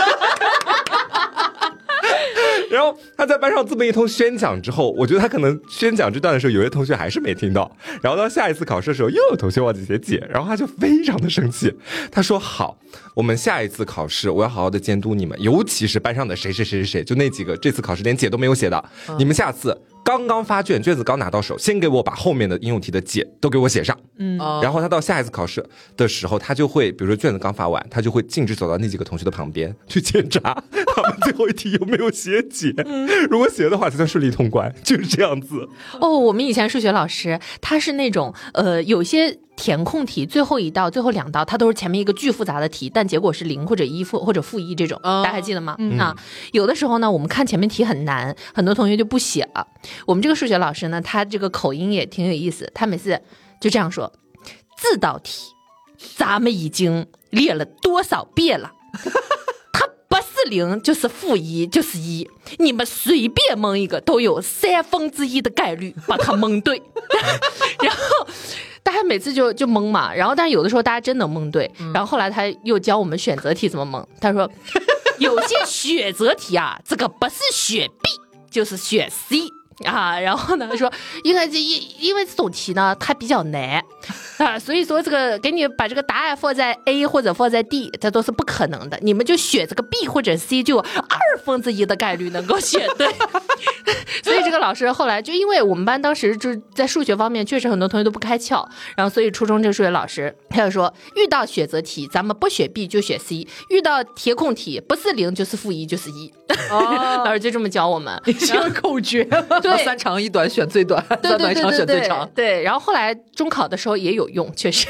然后他在班上这么一通宣讲之后，我觉得他可能宣讲这段的时候，有些同学还是没听到。然后到下一次考试的时候，又有同学忘记写解，然后他就非常的生气。他说：“好，我们下一次考试，我要好好的监督你们，尤其是班上的谁，就那几个这次考试连解都没有写的，你们下次刚刚发卷子刚拿到手，先给我把后面的应用题的解都给我写上。然后他到下一次考试的时候，他就会比如说卷子刚发完，他就会径直走到那几个同学的旁边去检查他们最后一题有没有写解。如果写的话，才算顺利通关，就是这样子。 我们以前数学老师他是那种有些填空题最后一道最后2道他都是前面一个巨复杂的题，但结果是0或者1或者负1这种，大家还记得吗？有的时候呢，我们看前面题很难，很多同学就不写了。我们这个数学老师呢，他这个口音也挺有意思，他每次就这样说：这道题咱们已经列了多少遍了？它不是0就是负1就是1，你们随便蒙一个都有1/3的概率把它蒙对。然后大家每次就蒙嘛，然后但是有的时候大家真能蒙对。然后后来他又教我们选择题怎么蒙，他说有些选择题啊，这个不是选 B 就是选 C 啊。然后呢说因为这种题呢它比较难， 所以说这个给你把这个答案放在 A 或者放在 D， 这都是不可能的。你们就选这个 B 或者 C， 就1/2的概率能够选对。所以这个老师后来就因为我们班当时就在数学方面确实很多同学都不开窍，然后所以初中这个数学老师他就说，遇到选择题咱们不选 B 就选 C， 遇到填空题不是0就是-1就是1。老师就这么教我们， 是个口诀。对，3长1短选最短，3短1长选最长。 对，然后后来中考的时候也有用，确实。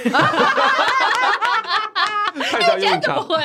真的不会。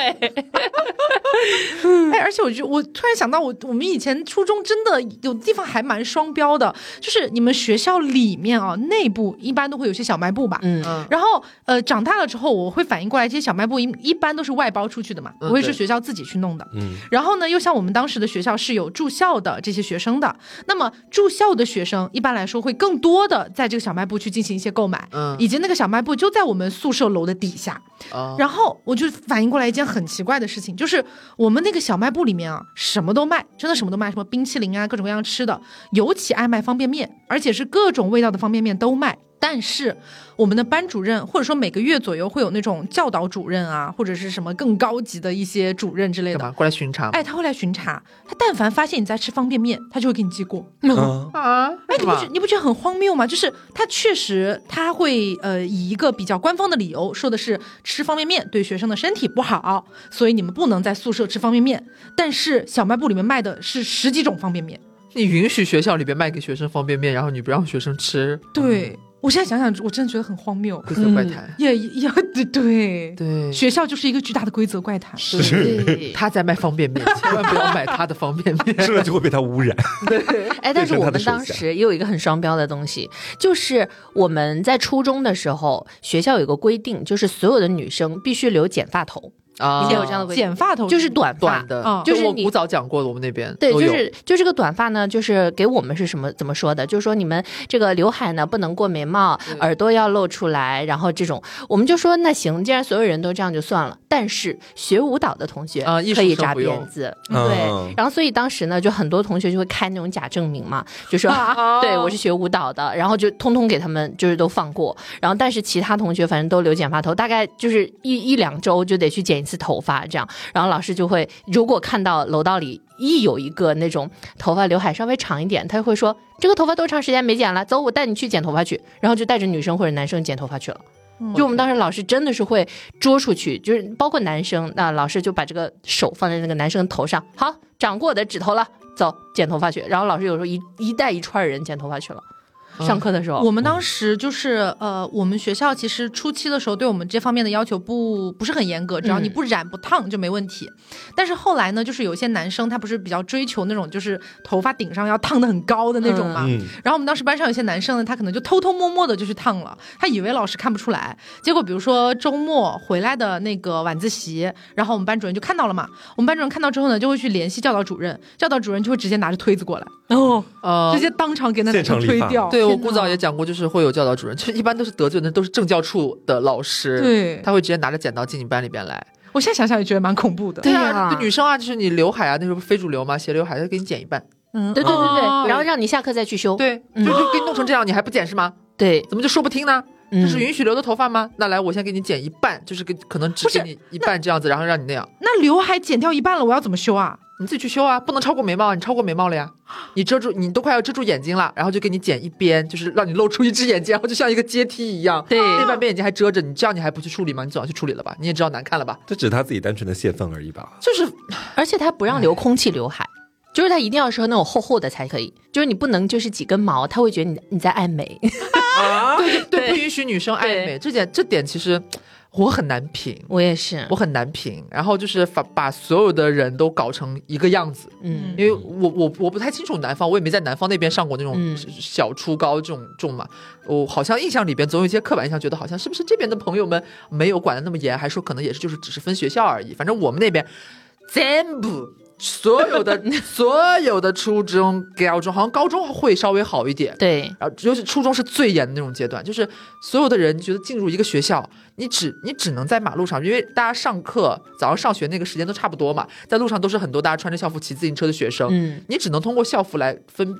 哎，而且我突然想到我们以前初中真的有地方还蛮双标的，就是你们学校里面啊，内部一般都会有些小卖部吧，然后长大了之后我会反应过来，这些小卖部一般都是外包出去的嘛，不会是学校自己去弄的。然后呢，又像我们当时的学校是有住校的这些学生的，那么住校的学生一般来说会更多的在这个小卖部去进行一些购买，以及那个小卖部就在我们宿舍楼的底下。然后我就反应过来一件很奇怪的事情，就是我们那个小卖部里面啊，什么都卖，真的什么都卖，什么冰淇淋啊，各种各样吃的，尤其爱卖方便面，而且是各种味道的方便面都卖。但是我们的班主任或者说每个月左右会有那种教导主任啊，或者是什么更高级的一些主任之类的， 干嘛过来巡查？ 哎，他会来巡查，他但凡发现你在吃方便面，他就会给你记过。哎，你不觉得很荒谬吗？就是他确实他会以一个比较官方的理由说的是吃方便面对学生的身体不好，所以你们不能在宿舍吃方便面。但是小卖部里面卖的是10几种方便面， 你允许学校里边卖给学生方便面，然后你不让学生吃？ 对。我现在想想，我真的觉得很荒谬， 规则怪谈。 对，学校就是一个巨大的规则怪谈。 是，他在卖方便面，千万不要买他的方便面， 吃了就会被他污染。 对， 哎，但是我们当时也有一个很双标的东西，就是我们在初中的时候，学校有个规定，就是所有的女生必须留剪发头。以前有这样的规定， 剪发头就是短发的， 就是我古早讲过的，我们那边对，就这个短发呢，就是给我们是什么怎么说的？就是说你们这个刘海呢不能过眉毛，耳朵要露出来，然后这种我们就说那行，既然所有人都这样就算了。但是学舞蹈的同学可以扎辫子，对，然后所以当时呢，就很多同学就会开那种假证明嘛，就说对我是学舞蹈的，然后就通通给他们就是都放过，然后但是其他同学反正都留剪发头，大概就是一两周就得去剪一次头发这样，然后老师就会如果看到楼道里一有一个那种头发刘海稍微长一点，他会说这个头发多长时间没剪了，走我带你去剪头发去，然后就带着女生或者男生剪头发去了。就我们当时老师真的是会捉出去，就是包括男生，那老师就把这个手放在那个男生头上，好，长过我的指头了，走剪头发去，然后老师有时候一带一串人剪头发去了。上课的时候， 我们当时就是我们学校其实初期的时候对我们这方面的要求不是很严格，只要你不染不烫就没问题。但是后来呢，就是有些男生他不是比较追求那种就是头发顶上要烫得很高的那种嘛，然后我们当时班上有些男生呢，他可能就偷偷摸摸的就去烫了，他以为老师看不出来，结果比如说周末回来的那个晚自习，然后我们班主任就看到了嘛，我们班主任看到之后呢，就会去联系教导主任，教导主任就会直接拿着推子过来，直接当场给那男生推掉。 对，我古早也讲过，就是会有教导主任，其实一般都是得罪的都是政教处的老师， 对， 他会直接拿着剪刀进你班里边来。 我现在想想也觉得蛮恐怖的。 对啊，女生啊，就是你刘海啊，那时候非主流嘛，斜刘海，他给你剪一半。 对，然后让你下课再去修。 对，就给你弄成这样，你还不剪是吗？ 对， 怎么就说不听呢？这是允许留的头发吗？那来，我先给你剪一半，就是可能只给你一半这样子，然后让你那样。 那刘海剪掉一半了，我要怎么修啊？ 你自己去修啊，不能超过眉毛，你超过眉毛了呀，你都快要遮住眼睛了，然后就给你剪一边，就是让你露出一只眼睛，然后就像一个阶梯一样， 对， 那半边眼睛还遮着，你这样你还不去处理吗？你总要去处理了吧？你也知道难看了吧？ 这只是他自己单纯的泄愤而已吧？ 就是， 而且他不让留空气刘海。就是它一定要是那种厚厚的才可以，就是你不能就是几根毛，他会觉得你在爱美。 对，不允许女生爱美，这点其实我很难评。 我也是， 我很难评。然后就是把所有的人都搞成一个样子。因为我不太清楚南方，我也没在南方那边上过那种小初高这种嘛。我好像印象里边总有一些刻板印象，觉得好像是不是这边的朋友们没有管得那么严，还说可能也是就是只是分学校而已。反正我们那边全部。所有的初中、高中，好像高中会稍微好一点。 对， 然后尤其初中是最严的那种阶段，就是所有的人觉得进入一个学校，你只能在马路上，因为大家上课早上上学那个时间都差不多嘛，在路上都是很多大家穿着校服骑自行车的学生，你只能通过校服来分辨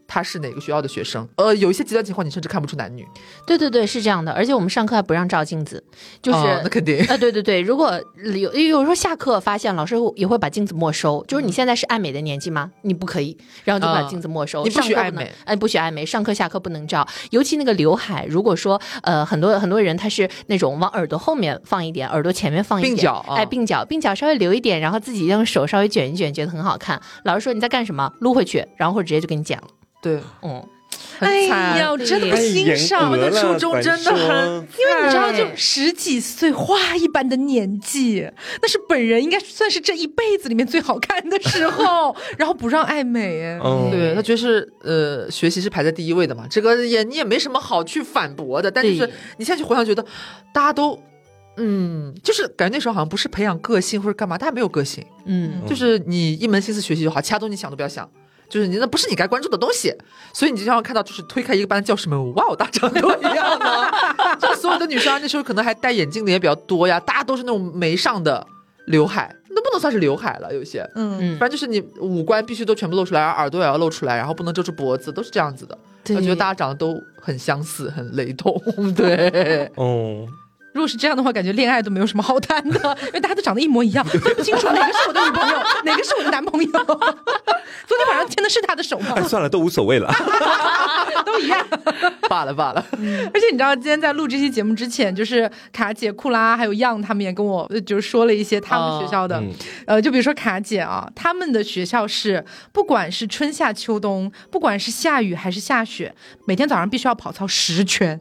他是哪个学校的学生。有一些极端情况你甚至看不出男女。 对对对，是这样的。而且我们上课还不让照镜子，就是那肯定对对对，如果有时候下课发现老师也会把镜子没收，就是你现在是爱美的年纪吗？你不可以，然后就把镜子没收。 你不许爱美， 不许爱美，上课下课不能照。尤其那个刘海，如果说很多人他是那种往耳朵后面放一点，耳朵前面放一点，鬓角稍微留一点，然后自己用手稍微卷一卷，觉得很好看。老师说你在干什么？撸回去，然后或者直接就给你剪了。 对， 哎呀，我真的不欣赏。 我的初中真的很， 因为你知道，就10几岁花一般的年纪，那是本人应该算是这一辈子里面最好看的时候，然后不让爱美， 对，他觉得是学习是排在第一位的嘛，这个你也没什么好去反驳的，但就是你现在去回想，觉得大家都。就是感觉那时候好像不是培养个性或者干嘛，大家没有个性。就是你一门心思学习就好，其他东西想都不要想。就是你那不是你该关注的东西，所以你经常看到就是推开一个班的教室门，哇，大家都一样的。就所有的女生那时候可能还戴眼镜的也比较多呀，大家都是那种眉上的刘海，那不能算是刘海了，有些反正就是你五官必须都全部露出来，然后耳朵也要露出来，然后不能遮住脖子，都是这样子的。我觉得大家长得都很相似，很雷同。对， 如果是这样的话，感觉恋爱都没有什么好谈的，因为大家都长得一模一样，分不清楚哪个是我的女朋友，哪个是我的男朋友。昨天晚上牵的是他的手吗？ 算了，都无所谓了， 都一样， 罢了。 而且你知道，今天在录这期节目之前，就是卡姐、库拉还有样他们也跟我就是说了一些他们学校的，就比如说卡姐啊，他们的学校是不管是春夏秋冬，不管是下雨还是下雪，每天早上必须要跑操10圈。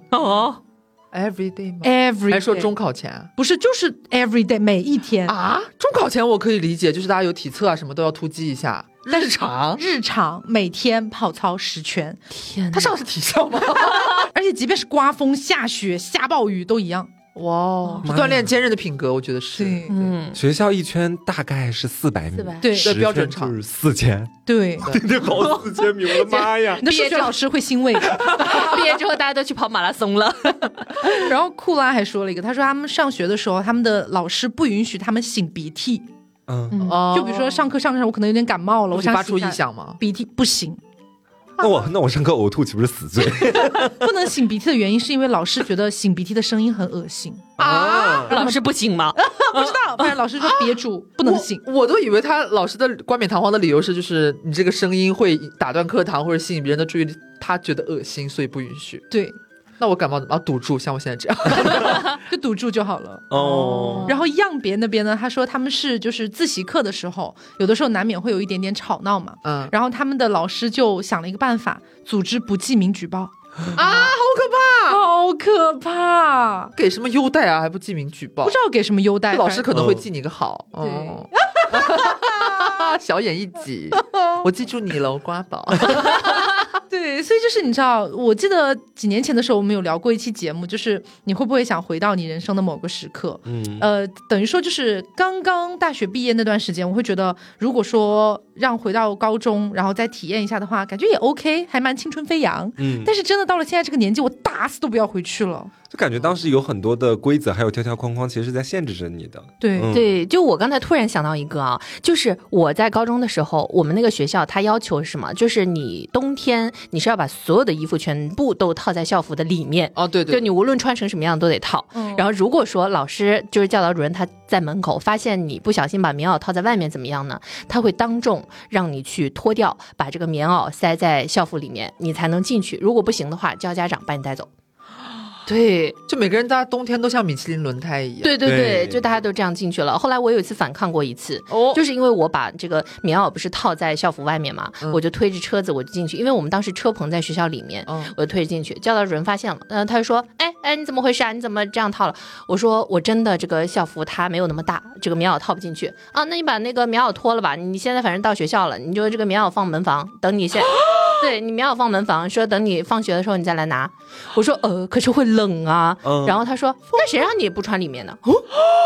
Every day 吗 ？Every day 还说中考前？ 不是，就是 every day 每一天啊。中考前我可以理解，就是大家有体测啊什么都要突击一下。日常每天跑操10圈。 天哪， 他上的是体校吗？ 而且即便是刮风下雪下暴雨都一样。 哇，是锻炼坚韧的品格，我觉得是。 学校一圈大概是400米， 对， 标准长就是4000， 对， 跑4000米，我的妈呀！ 你的数学老师会欣慰的。 毕业之后大家都去跑马拉松了。 然后库拉还说了一个，他说他们上学的时候，他们的老师不允许他们擤鼻涕。就比如说上课我可能有点感冒了，我想发出异响吗？ 鼻涕不行。 那我上课呕吐岂不是死罪？ 不能擤鼻涕的原因是因为老师觉得擤鼻涕的声音很恶心啊。老师不擤吗？ 不知道，反正老师说别主不能擤。 我都以为他老师的冠冕堂皇的理由是，就是你这个声音会打断课堂或者吸引别人的注意力，他觉得恶心，所以不允许。 对。 那我感冒怎么要堵住？像我现在这样， 就堵住就好了。然后样别那边呢，他说他们是就是自习课的时候，有的时候难免会有一点点吵闹嘛。然后他们的老师就想了一个办法，组织不记名举报。好可怕！ 给什么优待啊？还不记名举报？ 不知道给什么优待， 老师可能会记你个好。小眼一挤，我记住你了，我刮宝。 对，所以就是你知道，我记得几年前的时候，我们有聊过一期节目，就是你会不会想回到你人生的某个时刻？等于说就是刚刚大学毕业那段时间，我会觉得，如果说让回到高中，然后再体验一下的话，感觉也 OK， 还蛮青春飞扬。但是真的到了现在这个年纪，我打死都不要回去了。 就感觉当时有很多的规则还有条条框框，其实是在限制着你的。 对，就我刚才突然想到一个啊，就是我在高中的时候，我们那个学校它要求是什么？就是你冬天你是要把所有的衣服全部都套在校服的里面。 对， 就你无论穿成什么样都得套。然后如果说老师就是教导主任他在门口发现你不小心把棉袄套在外面怎么样呢？他会当众让你去脱掉，把这个棉袄塞在校服里面，你才能进去。如果不行的话，叫家长把你带走。对， 就每个人大家冬天都像米其林轮胎一样。 对，就大家都这样进去了。后来我有一次反抗过一次，就是因为我把这个棉袄不是套在校服外面嘛，我就推着车子我就进去，因为我们当时车棚在学校里面，我就推着进去，教导主任发现了，他就说，哎，你怎么回事啊？你怎么这样套了？我说我真的这个校服它没有那么大，这个棉袄套不进去啊。那你把那个棉袄脱了吧，你现在反正到学校了，你就这个棉袄放门房，等你对，你棉袄放门房，说等你放学的时候你再来拿。我说可是会冷啊。然后他说那谁让你不穿里面呢？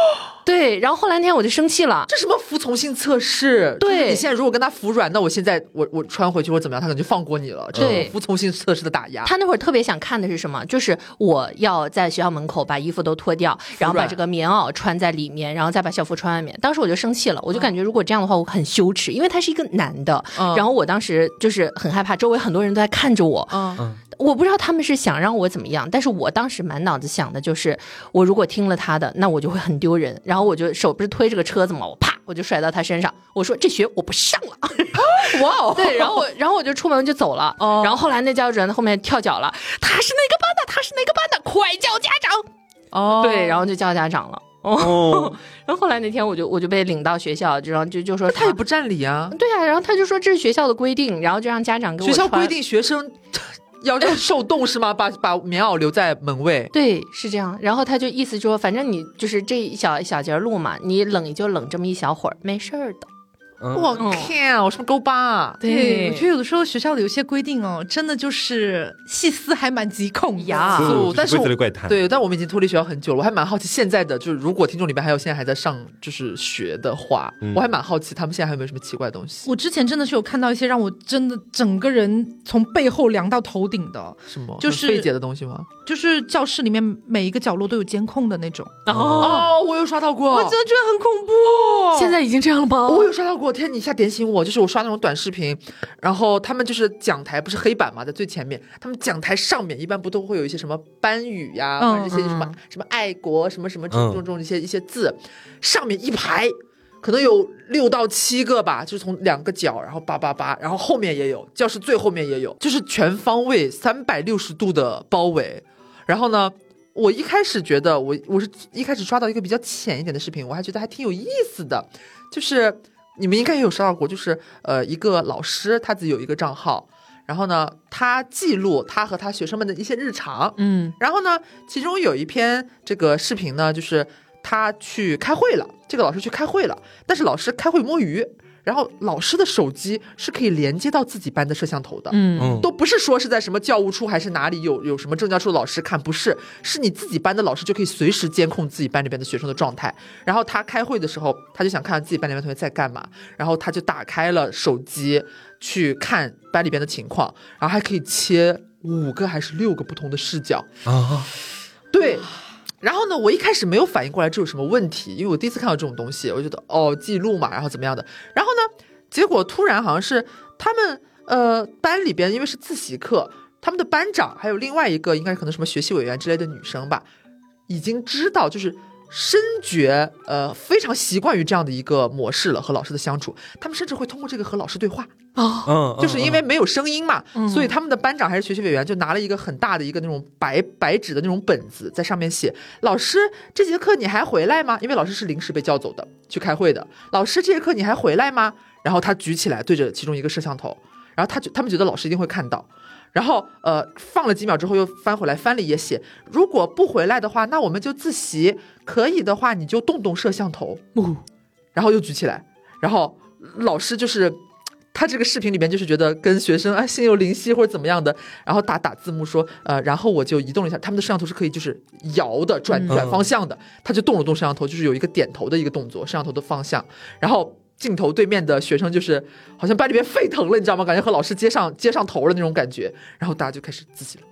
对，然后后来那天我就生气了， 这什么服从性测试？ 对， 你现在如果跟他服软，那我现在我穿回去或者怎么样，他可能就放过你了。 对， 服从性测试的打压。 他那会儿特别想看的是什么？就是我要在学校门口把衣服都脱掉，然后把这个棉袄穿在里面，然后再把校服穿外面。当时我就生气了，我就感觉如果这样的话我很羞耻，因为他是一个男的，然后我当时就是很害怕，周围很多人都在看着我。我不知道他们是想让我怎么样，但是我当时满脑子想的就是，我如果听了他的，那我就会很丢人。然后我就手不是推着个车子嘛，我啪我就甩到他身上，我说这学我不上了。 哇哦！ 对，然后我就出门就走了。然后后来那教导主任在后面跳脚了，他是哪个班的？他是哪个班的？快叫家长！对，然后就叫家长了。然后后来那天我就被领到学校，然后就说他也不占理啊。 对啊，然后他就说这是学校的规定，然后就让家长给我学校规定学生要受冻是吗？把棉袄留在门卫。 对，是这样。然后他就意思说，反正你就是这一小节路嘛，你冷也就冷这么一小会儿，没事儿的。 我看我是不是勾巴啊？ 对，我觉得有的时候学校的有些规定哦，真的就是细思还蛮极恐呀。 但是对， 但我们已经脱离学校很久了，我还蛮好奇现在的，就是如果听众里面还有现在还在上就是学的话，我还蛮好奇他们现在还有没有什么奇怪的东西。 我之前真的是有看到一些让我真的整个人从背后凉到头顶的， 什么就是费解的东西吗？ 就是教室里面每一个角落都有监控的那种。 我有刷到过， 我真的觉得很恐怖。 现在已经这样了吗？ 我有刷到过。天，你一下点醒我，就是我刷那种短视频，然后他们就是讲台不是黑板嘛，在最前面，他们讲台上面一般不都会有一些什么班语呀，或者这些什么爱国什么什么这种一些字，上面一排可能有6到7个吧，就是从2个角，然后888，然后后面也有，教室最后面也有，就是全方位360度的包围。然后呢，我一开始觉得我是一开始刷到一个比较浅一点的视频，我还觉得还挺有意思的，就是你们应该也有刷到过，就是一个老师他自己有一个账号，然后呢他记录他和他学生们的一些日常，然后呢其中有一篇这个视频呢，就是他去开会了，这个老师去开会了，但是老师开会摸鱼，然后老师的手机是可以连接到自己班的摄像头的，都不是说是在什么教务处还是哪里有什么政教处的老师看，不是，是你自己班的老师就可以随时监控自己班里边的学生的状态。然后他开会的时候，他就想看自己班里边同学在干嘛，然后他就打开了手机去看班里边的情况，然后还可以切5个还是6个不同的视角啊，对。然后呢，我一开始没有反应过来这有什么问题，因为我第一次看到这种东西，我觉得记录嘛，然后怎么样的。然后呢，结果突然好像是他们班里边，因为是自习课，他们的班长还有另外一个应该可能什么学习委员之类的女生吧，已经知道就是深觉非常习惯于这样的一个模式了，和老师的相处，他们甚至会通过这个和老师对话。就是因为没有声音嘛，所以他们的班长还是学习委员就拿了一个很大的一个那种白纸的那种本子，在上面写老师这节课你还回来吗？因为老师是临时被叫走的去开会的，老师这节课你还回来吗？然后他举起来对着其中一个摄像头，然后他们觉得老师一定会看到，然后放了几秒之后又翻回来，翻了也写如果不回来的话那我们就自习，可以的话你就动摄像头，然后又举起来，然后老师就是他这个视频里面就是觉得跟学生心有灵犀或者怎么样的，然后打字幕说然后我就移动了一下，他们的摄像头是可以就是摇的转方向的，他就动了摄像头，就是有一个点头的一个动作，摄像头的方向，然后镜头对面的学生就是好像班里面沸腾了，你知道吗？感觉和老师接上头了那种感觉，然后大家就开始自习了。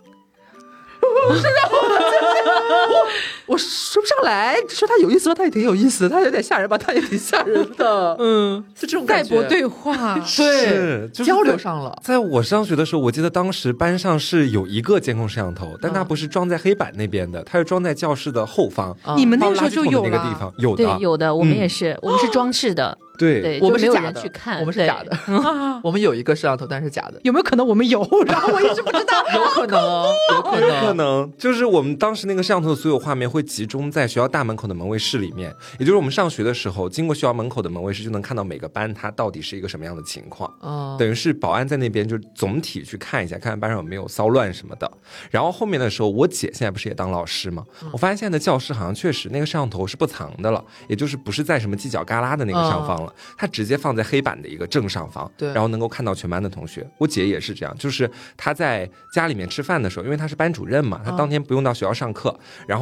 我说不上来，说他有意思，他也挺有意思的，他有点吓人吧，他也挺吓人的，就这种感觉。 盖博对话， 对，就是交流上了。 在我上学的时候，我记得当时班上是有一个监控摄像头，但它不是装在黑板那边的，它是装在教室的后方。 你们那个时候就有了？ 那个地方有的， 对，有的，我们也是，我们是装饰的。 对， 我们是假的， 我们是假的。我们有一个摄像头，但是假的。 有没有可能我们有？然后我一直不知道。 有可能， 就是我们当时那个摄像头的所有画面会集中在学校大门口的门卫室里面，也就是我们上学的时候，经过学校门口的门卫室就能看到每个班它到底是一个什么样的情况。等于是保安在那边就总体去看一下，看看班上有没有骚乱什么的。然后后面的时候，我姐现在不是也当老师吗？我发现现在的教室好像确实那个摄像头是不藏的了，也就是不是在什么犄角旮旯的那个上方了。他直接放在黑板的一个正上方， 对， 然后能够看到全班的同学。我姐也是这样，就是她在家里面吃饭的时候，因为她是班主任嘛，她当天不用到学校上课，然后她就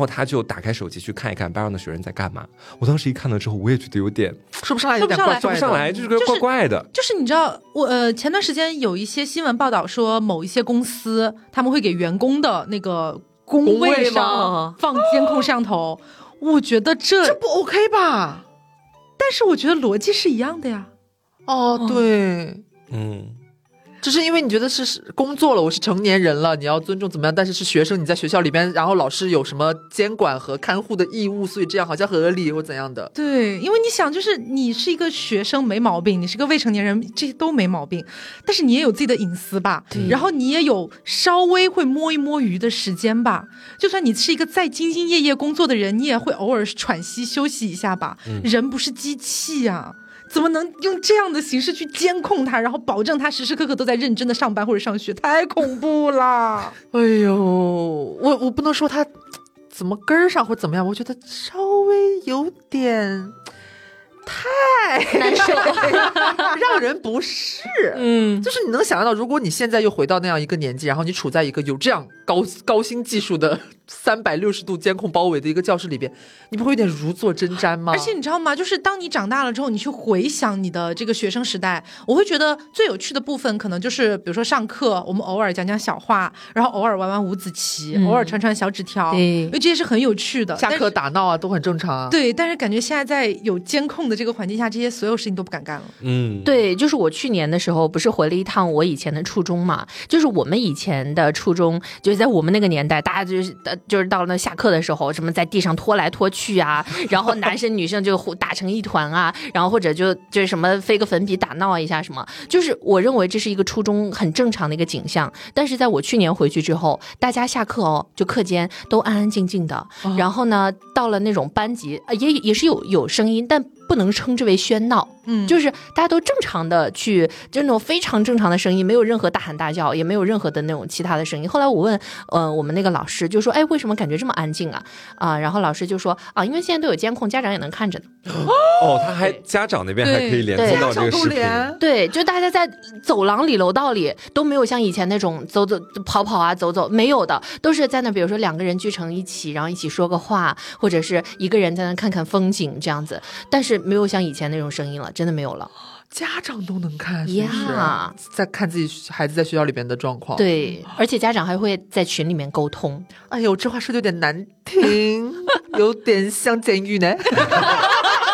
打开手机去看一看班上的学生在干嘛。我当时一看了之后，我也觉得有点说不上来，有点怪怪的， 说不上来，就是个怪怪的。 就是你知道，我前段时间有一些新闻报道说，某一些公司他们会给员工的那个工位上放监控摄像头，我觉得这不 OK 吧？ 但是我觉得逻辑是一样的呀。 哦，对，只是因为你觉得是工作了，我是成年人了，你要尊重怎么样？但是是学生，你在学校里边，然后老师有什么监管和看护的义务，所以这样好像合理或怎样的？ 对，因为你想，就是你是一个学生没毛病，你是个未成年人，这些都没毛病，但是你也有自己的隐私吧，然后你也有稍微会摸一摸鱼的时间吧。就算你是一个再兢兢业业工作的人，你也会偶尔喘息休息一下吧。人不是机器啊。怎么能用这样的形式去监控他，然后保证他时时刻刻都在认真的上班或者上学？太恐怖了！ 哎呦，我不能说他怎么根儿上或怎么样，我觉得稍微有点太难受， 让人不适。就是你能想象到，如果你现在又回到那样一个年纪，然后你处在一个有这样高新技术的360度监控包围的一个教室里边，你不会有点如坐针毡吗？ 而且你知道吗，就是当你长大了之后，你去回想你的这个学生时代，我会觉得最有趣的部分可能就是比如说上课我们偶尔讲讲小话，然后偶尔玩玩五子棋，偶尔传传小纸条，因为这些是很有趣的。 下课打闹啊都很正常啊。 对，但是感觉现在在有监控的这个环境下，这些所有事情都不敢干了。 对，就是我去年的时候不是回了一趟我以前的初中嘛，就是我们以前的初中，就是在我们那个年代，大家就是到了那下课的时候，什么在地上拖来拖去啊，然后男生女生就打成一团啊，然后或者就是什么飞个粉笔打闹一下什么，就是我认为这是一个初中很正常的一个景象。但是在我去年回去之后，大家下课就课间都安安静静的，然后呢到了那种班级也是有声音，但不能称之为喧闹，就是大家都正常的去，就那种非常正常的声音，没有任何大喊大叫，也没有任何的那种其他的声音。后来我问我们那个老师，就说为什么感觉这么安静啊？然后老师就说因为现在都有监控，家长也能看着的。 他还家长那边还可以连接到这个视频。 对，就大家在走廊里楼道里都没有像以前那种走跑啊走没有的，都是在那比如说2个人聚成一起，然后一起说个话，或者是一个人在那看看风景这样子，但是没有像以前那种声音了，真的没有了。 家长都能看，是不是？在看自己孩子在学校里边的状况。 对，而且家长还会在群里面沟通。 哎呦，这话说的有点难听，有点像监狱呢。对呀，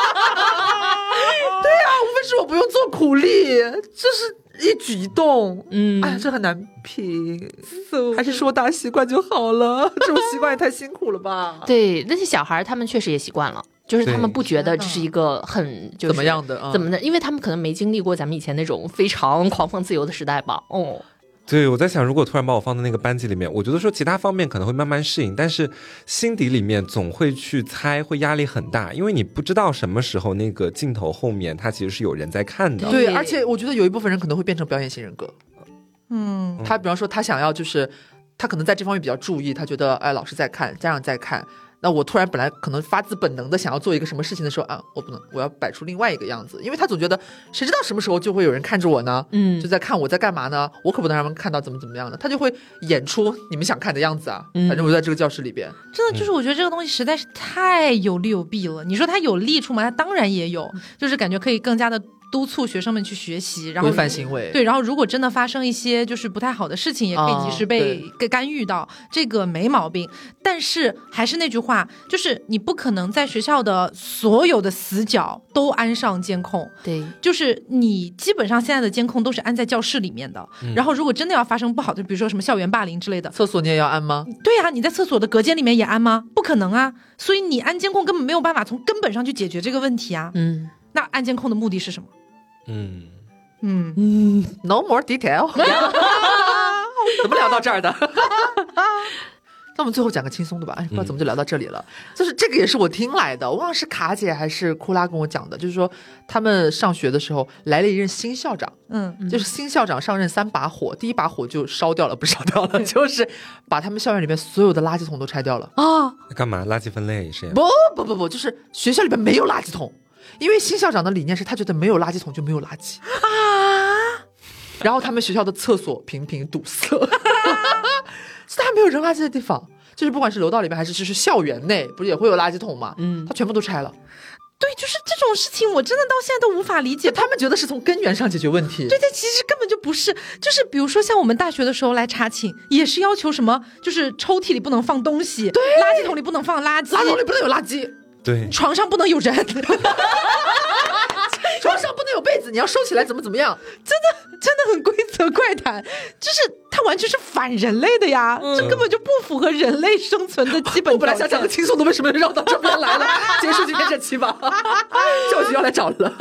无非是我不用做苦力，这是一举一动。哎呀，这很难评，还是说大家习惯就好了。这种习惯也太辛苦了吧？ 对，那些小孩他们确实也习惯了。就是他们不觉得这是一个很怎么样的， 怎么的，因为他们可能没经历过咱们以前那种非常狂放自由的时代吧。 对，我在想，如果突然把我放在那个班级里面，我觉得说其他方面可能会慢慢适应，但是心底里面总会去猜，会压力很大，因为你不知道什么时候那个镜头后面他其实是有人在看的。 对，而且我觉得有一部分人可能会变成表演型人格。他比方说他想要就是他可能在这方面比较注意，他觉得老师在看，家长在看。那我突然本来可能发自本能的想要做一个什么事情的时候我不能，我要摆出另外一个样子，因为他总觉得谁知道什么时候就会有人看着我呢，就在看我在干嘛呢，我可不能让他们看到怎么样的，他就会演出你们想看的样子啊。反正我在这个教室里边， 真的就是我觉得这个东西实在是太有利有弊了。你说它有利处吗？它当然也有，就是感觉可以更加的督促学生们去学习，然后规范行为。 对，然后如果真的发生一些就是不太好的事情，也可以及时被干预到，这个没毛病。但是还是那句话，就是你不可能在学校的所有的死角都安上监控。 对， 就是你基本上现在的监控都是安在教室里面的。然后如果真的要发生不好的，比如说什么校园霸凌之类的， 厕所你也要安吗？ 对啊，你在厕所的隔间里面也安吗？不可能啊。所以你安监控根本没有办法从根本上去解决这个问题啊。那安监控的目的是什么 ？No more detail 。怎么聊到这儿的？那我们最后讲个轻松的吧，不知道怎么就聊到这里了。就是这个也是我听来的，我忘了是卡姐还是库拉跟我讲的，就是说他们上学的时候来了一任新校长，就是新校长上任3把火，第1把火就烧掉了，不是烧掉了，就是把他们校园里面所有的垃圾桶都拆掉了啊！ 干嘛？垃圾分类也是呀？ 不，就是学校里面没有垃圾桶，因为新校长的理念是他觉得没有垃圾桶就没有垃圾啊。然后他们学校的厕所频频堵塞。是他没有扔垃圾的地方， 就是不管是楼道里面还是就是校园内，不是也会有垃圾桶嘛？它全部都拆了。 对，就是这种事情，我真的到现在都无法理解。 他们觉得是从根源上解决问题， 对，但其实根本就不是。就是比如说像我们大学的时候来查寝，也是要求什么，就是抽屉里不能放东西，对，垃圾桶里不能放垃圾， 垃圾桶里不能有垃圾， 对， 床上不能有人。 床上不能有被子，你要收起来怎么样？ 真的很规则怪谈，就是它完全是反人类的呀，这根本就不符合人类生存的基本条件。 我本来想讲个轻松的，为什么绕到这边来了？结束今天这期吧，教局要来找了。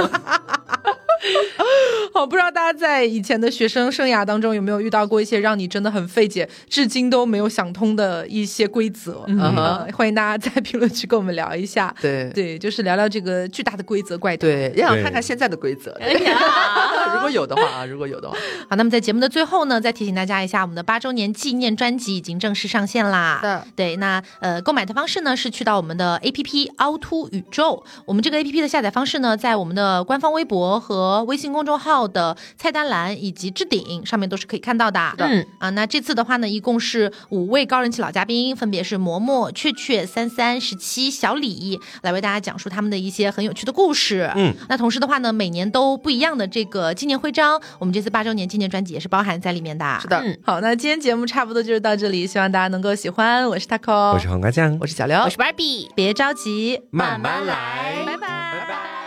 好，不知道大家在以前的学生生涯当中有没有遇到过一些让你真的很费解，至今都没有想通的一些规则？欢迎大家在评论区跟我们聊一下。对，就是聊聊这个巨大的规则怪谈。 对，让我看看现在的规则。如果有的话。 好，那么在节目的最后呢，再提醒大家一下，我们的8周年纪念专辑已经正式上线啦。对，那购买的方式呢是去到我们的 APP 凹凸宇宙。我们这个 APP 的下载方式呢，在我们的官方微博和微信公众号的菜单栏以及置顶上面都是可以看到的。那这次的话呢，一共是5位高人气老嘉宾，分别是嬷嬷、雀雀、33、17、小李，来为大家讲述他们的一些很有趣的故事。那同时的话呢，每年都不一样的这个纪念徽章，我们这次8周年纪念专辑也是包含在里面的。 是的。 好，那今天节目差不多就是到这里，希望大家能够喜欢。我是 Taco， 我是黄瓜酱， 我是小刘， 我是 Barbie， 别着急， 慢慢来， 拜拜。